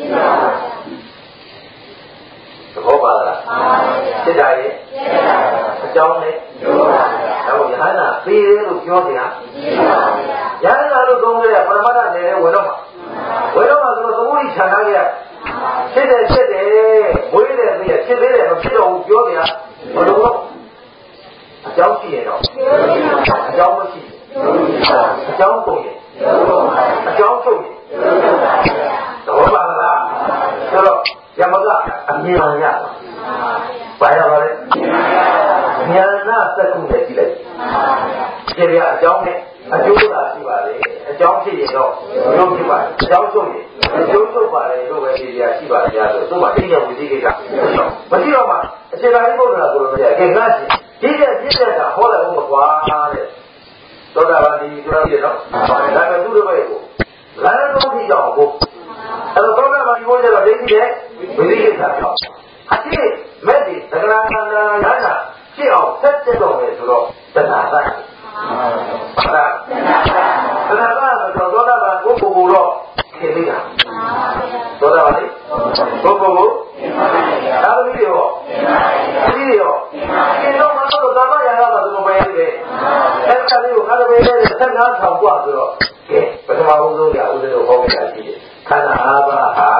သဘောပါလားစိတ်ဓာတ်ရဲ့အကြောင်းနဲ့တော့ယဟန္တာသေတယ်လို့ပြောကြရယဟန္တာလို့သုံးကြရပရမတ္ထနယ်နဲ့ဝင်တော့မှာဆိုတော့သမုဒိခြံထားကြရဖြစ်တယ်မွေးတယ်သိရဖြစ်သေးတယ်မဖြစ်တော့ဘူးပြောကြရမလို့တော့အကြောင်းရှိရင်တော့အကြောင်းမရှိအကြောင်းကုန်ရင်အကြောင်းချုပ်ရင်သဘောပါလားဆိုတော့ယမကအမြင်ရဘာရပါလဲဉာဏ်နာသက္ကုနဲ့ကြည့်လိုက်ကြည့်ရအကြောင်းနဲ့အကျိုးသာရှိပါလေအကြောင်းဖြစ်ရင်တော့ရုပ်ဖြစ်ပါအကြောင်းချုပ်ရင်အကျိုးချုပ်ပါလေလို့ပဲကြည့်ရရှိပါကြဆိုသူ့မှာသိဉာဏ်ဝိသိကိစ္စမရှိတော့မှအရှင်သာရိပုတ္တရာကိုလည်းကဲငါရှင်ဒီတဲ့ပြည့်တဲ့ကဟောတယ်ဟုတ်မကွာတဲ့သောတာပန်ဒီဆိုတာပြည့်နော်ဒါကသူ့ရဲ့ဘက်ကိုလမ်းလုံးကြည့်ကြအောင်ကိုအဲ့တော့သောတာပန်ဒီကိုကျတော့ဒိဋ္ဌိနဲ့ဝိသိကိစ္စပြောအတိမဲ့ဒီသက္ကရာခန္ဓာရဟနာဖြစ်အောင်ဆက်တက်တော့မယ်ဆိုတော့တဏှာကဟုတ်လားတဏှာကတော့သောတာပန်ကိုကိုတော့ခင်မိတာသောတာပန်လေကိုဒါလိုပြီးရောဒီရောဒီတော့မှတော့သာမယာရတာဆိုပဲရတယ်အဲ့ဒါလေးကိုခါတဲ့ပဲဆက်ကားဆောင်กว่าဆိုတော့ကဲပထမဦးဆုံးကဦးဇင်းတို့ဟောခဲ့တာရှိတယ်ခန္ဓာ၅ပါးဟာ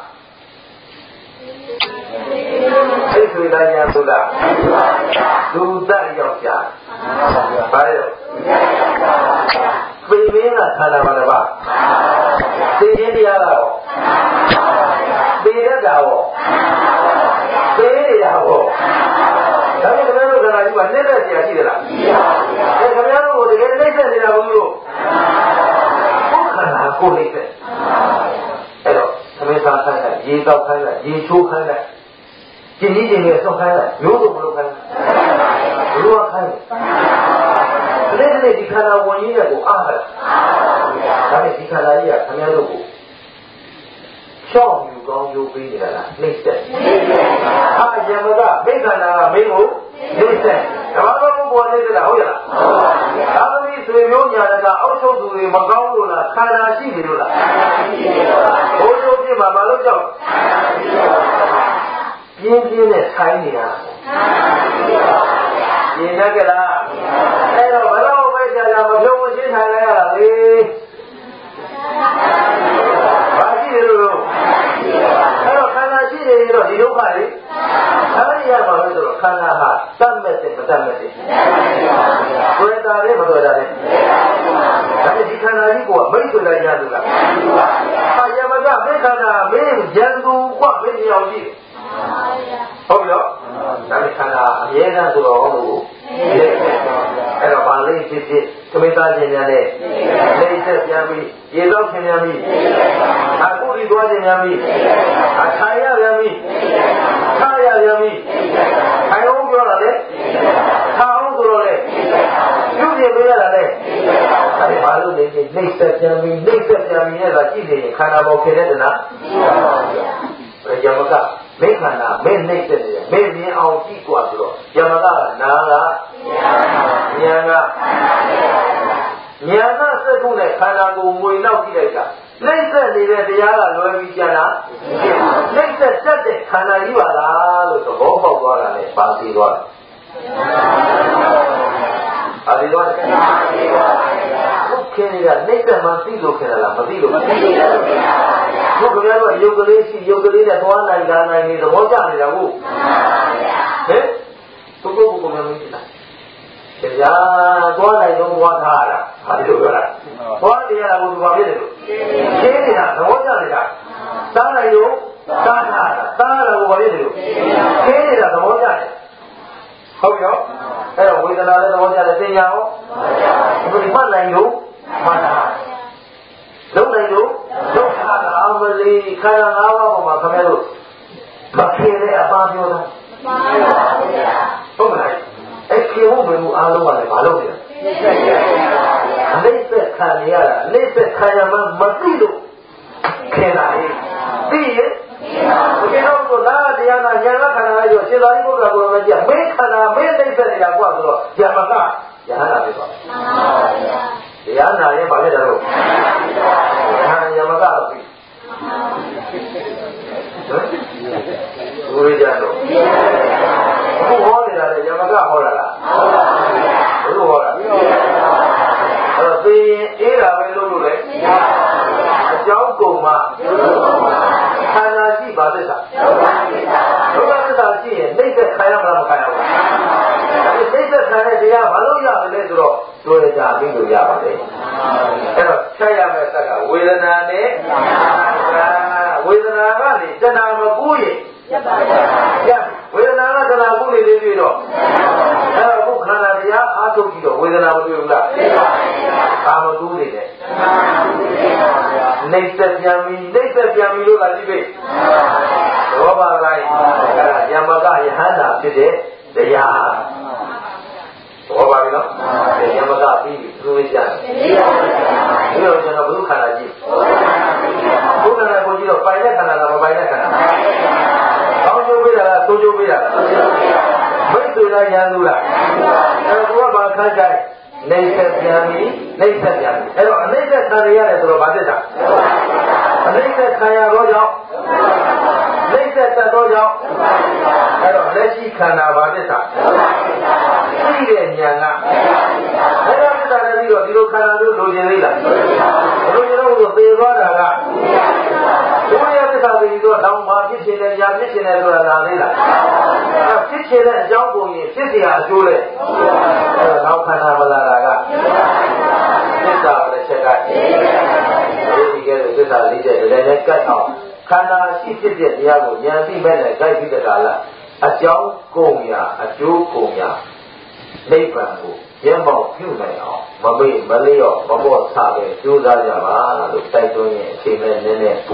သိဆွေတိုင်းညာဆိုတာလူသက်ရောက်ကြပါလေပိမင်းကခန္ဓာပါတစ်ပါးသိခြင်းတရားကတော့သိတတ်တာရောသိရတာရောဒါပေမဲ့ခင်ဗျားတို့ကလည်းဒီမှာနှိမ့်သက်စရာရှိသလားရှိပါဘူးခင်ဗျားတို့ကိုတကယ်နှိမ့်သက်နေတာဘုလို့ခန္ဓာကိုနှိမ့်သက်အဲ့တော့သမီးသားခိုင်းလိုက်ရေတောက်ခိုင်းလိုက်ရေချိုးခိုင်းလိုက်ကျင်ကြီးနဲ့ဆောက်ခိုင်းလိုက်ရိုးတို့မလုပ်ခိုင်းဘလို့ခိုင်းတယ်ဒီခန္ဓာဝင်ရင်းနဲ့ကိုအားရတယ်ဒါပေမဲ့ဒီခန္ဓာကြီးကခင်ဗျားတို့ကိုဖြရှောက်ယူကောင်းယူပေးနေတာလားနှိမ့်ဆက်ဟာယမကမိခန္ဓာကမင်းကိုနှိမ့်ဆက်ဓမ္မတော်ပုဂ္ဂိုလ်နှိမ့်ဆက်တာဟုတ်ရလားသာသမီဆွေမျိုးညာတကအုပ်ချုပ်သူတွေမကောင်းလို့လားခန္ဓာရှိနေလို့လားဘိုးတို့ပြမှာမလို့ကြောက်ပြင်းပြင်းနဲ့ထိုင်းနေတာပြင်းတတ်ကြလားအဲ့တော့ဘယ်တော့ပဲကြာကြာမပြုံးမရှင်းထိုင်လိုက်ရတာလေဘာရှိတယ်လို့အဲ့တော့ခန္ဓာရှိနေရင်တော့ဒီဒုက္ခတွေအဲ့ဒီရပါလို့ဆိုတော့ခန္ဓာဟာတတ်မဲ့တဲ့မတတ်မဲ့တဲ့တွေ့တာလေမတွေ့တာလေဒါပေမဲ့ဒီခန္ဓာကြီးကမိတ်ဆွေလိုက်ရလို့လားဟာယမကမိခန္ဓာမင်းရန်သူကမင်းရောက်ရှိတယ်ဟုတ်ရောဒါပေမဲ့ခန္ဓာအမြဲတမ်းဆိုတော့လို့အဲ့တော့ဗာလိဖြစ်ဖြစ်သမိသားခြင်းများနဲ့လိမ့်ဆက်ပြန်ပြီးရေတော့ခင်ပြန်ပြီးအခုဒီသွားခြင်းများပြီးအခါရပြန်ပြီးခါရပြန်ပြီးခိုင်အောင်ပြောတာလေခါအောင်ဆိုတော့လေပြုပြင်ပေးရတာလေအဲ့ဘာလို့လဲလိမ့်ဆက်ပြန်ပြီးလိမ့်ဆက်ပြန်ပြီးနဲ့သာကြည့်နေရင်ခန္ဓာပေါ်ခင်တဲ့တနာဘယ်ကြောင့်ကမိခန္ဓာမင်းနှိမ့်တဲ့နေမင်းမြင်အောင်ကြည့်กว่าဆိုတော့ယမကနာကဉာဏ်ကဉာဏ်ကစက်ခုနဲ့ခန္ဓာကိုယ်ငွေနောက်ကြည့်လိုက်တာနှိမ့်သက်နေတဲ့တရားကလွယ်ပြီးကြတာနှိမ့်သက်တတ်တဲ့ခန္ဓာကြီးပါလားလို့သဘောပေါက်သွားတာနဲ့ပါသိသွားတယ်ပါသိသွားတယ်ဘုခင်ကနှိမ့်သက်မှသိလို့ခင်လားမသိလို့ဘုခင်ကတော့ယုတ်ကလေးရှိယုတ်ကလေးနဲ့သွားနိုင်တာနိုင်နေသဘောကျနေတာဟုတ်ဟင်သူ့ကိုယ်ကိုယ်မသိလားတရားသွားနိုင်တော့သွားထားတာဟာဒီလိုပြောတာသွားနေရတာကိုသူဘာဖြစ်တယ်လို့ရှင်းနေတာသဘောကျနေတာသားနိုင်လို့သားထားတာသားရတာကိုဘာဖြစ်တယ်လို့ရှင်းနေတာသဘောကျတယ်ဟုတ်ရောအဲ့တော့ဝေဒနာလည်းသဘောကျတယ်သင်ညာရောဒီမှတ်နိုင်လို့မှတ်တာလုံးနိုင်လို့လုံးထားတာအမလီခန္ဓာ၅ပါးပေါ်မှာခင်ဗျားတို့မဖြစ်တဲ့အပားပြောတာဟုတ်မလားအဲ့ခေဝဘယ်လိုအားလုံးကလည်းမလုပ်နေလဲလက်သက်ခံရတာလက်သက်ခံရမှမသိလို့ခင်တာလေသိရင်ဘယ်တော့ဆိုလားတရားနာဉာဏ်ကခန္ဓာလေးဆိုရှင်သာရိပုတ္တရာကိုလည်းကြည့်မင်းခန္ဓာမင်းလက်သက်နေတာကွာဆိုတော့ယမကယဟနာဖြစ်သွားတရားနာရင်ဘာဖြစ်တယ်လို့ယမကတော့ပြီဘုရားကြတော့အခုဟောနေတာလေယမကဟောတာလားဘယ်လိုဟောတာအဲ့တော့သိရင်အေးတာပဲလို့လေအကြောင်းကုန်မှာခန္ဓာရှိပါသစ္စာဒုက္ခသစ္စာရှိရင်နှိမ့်သက်ခံရမှာမခံရဘူးဒါပေမဲ့နှိမ့်သက်ခံတဲ့တရားဘာလို့ရမလဲဆိုတော့တွေ့ကြပြီးလို့ရပါလေအဲ့တော့ဆက်ရမယ့်သက်ကဝေဒနာနဲ့ဝေဒနာကနေတဏှာမကူးရင်ဝေဒနာကတဏှာကူးနေသေးပြီတော့အဲ့တော့ဘုခန္ဓာတရားအားထုတ်ပြီးတော့ဝေဒနာမတွေ့ဘူးလားကာမကူးနေတယ်နှိမ့်သက်ပြန်ပြီးလို့လာကြည့်ပြီသောဘာတိုင်းအဲ့ဒါယမကယဟန္တာဖြစ်တဲ့တရားဘောပါပြီနော်ယမကပြီးသူ့ကြတယ်ဒီလိုကျွန်တော်ဘုခန္ဓာကြည့်ဘုခန္ဓာကိုကြည့်တော့ပိုင်တဲ့ခန္ဓာလားမပိုင်တဲ့ခန္ဓာကောင်းကျိုးပေးတာလားဆိုးကျိုးပေးတာလားမိတ်ဆွေလားရန်သူလားအဲ့တော့ဘာခန်းကြိုက်နှိမ့်ဆက်ပြန်ပြီအဲ့တော့အနှိမ့်ဆက်ခံရတယ်ဆိုတော့ဘာဖြစ်တာအနှိမ့်ဆက်ခံရတော့ကြောင့်နှိမ့်ဆက်တတ်တော့ကြောင့်အဲ့တော့လက်ရှိခန္ဓာဘာဖြစ်တာသိတဲ့ဉာဏ်ကအဲ့ဒါဖြစ်တာလည်းပြီးတော့ဒီလိုခန္ဓာမျိုးလိုချင်သေးလားလိုချင်တော့သေသွားတာကဘုရားသစ္စာပြီးတော့တောင်းမှဖြစ်ရှင်တယ်ညာဖြစ်ရှင်တယ်ဆိုတာလာသေးလားဖြစ်ရှင်တဲ့အကြောင်းကိုရင်ဖြစ်เสียအကျိုးလေအဲ့တော့နောက်ခန္ဓာမလာတာကသစ္စာတစ်ချက်ကဒီကဲသစ္စာ၄ချက်လည်းလည်းကတ်အောင်ခန္ဓာရှိဖြစ်တဲ့တရားကိုဉာဏ်သိမဲ့နဲ့ကြိုက်ပြီးတကားလားအကြောင်းကုန်ရာအကျိုးကုန်ရာနိဗ္ဗာန်ကိုရမောက်ပြုနိုင်အောင်မမေ့မလျော့မပေါ့ဆပဲကြိုးစားကြပါလို့တိုက်တွန်းရင်အချိန်နဲ့နည်းနည်း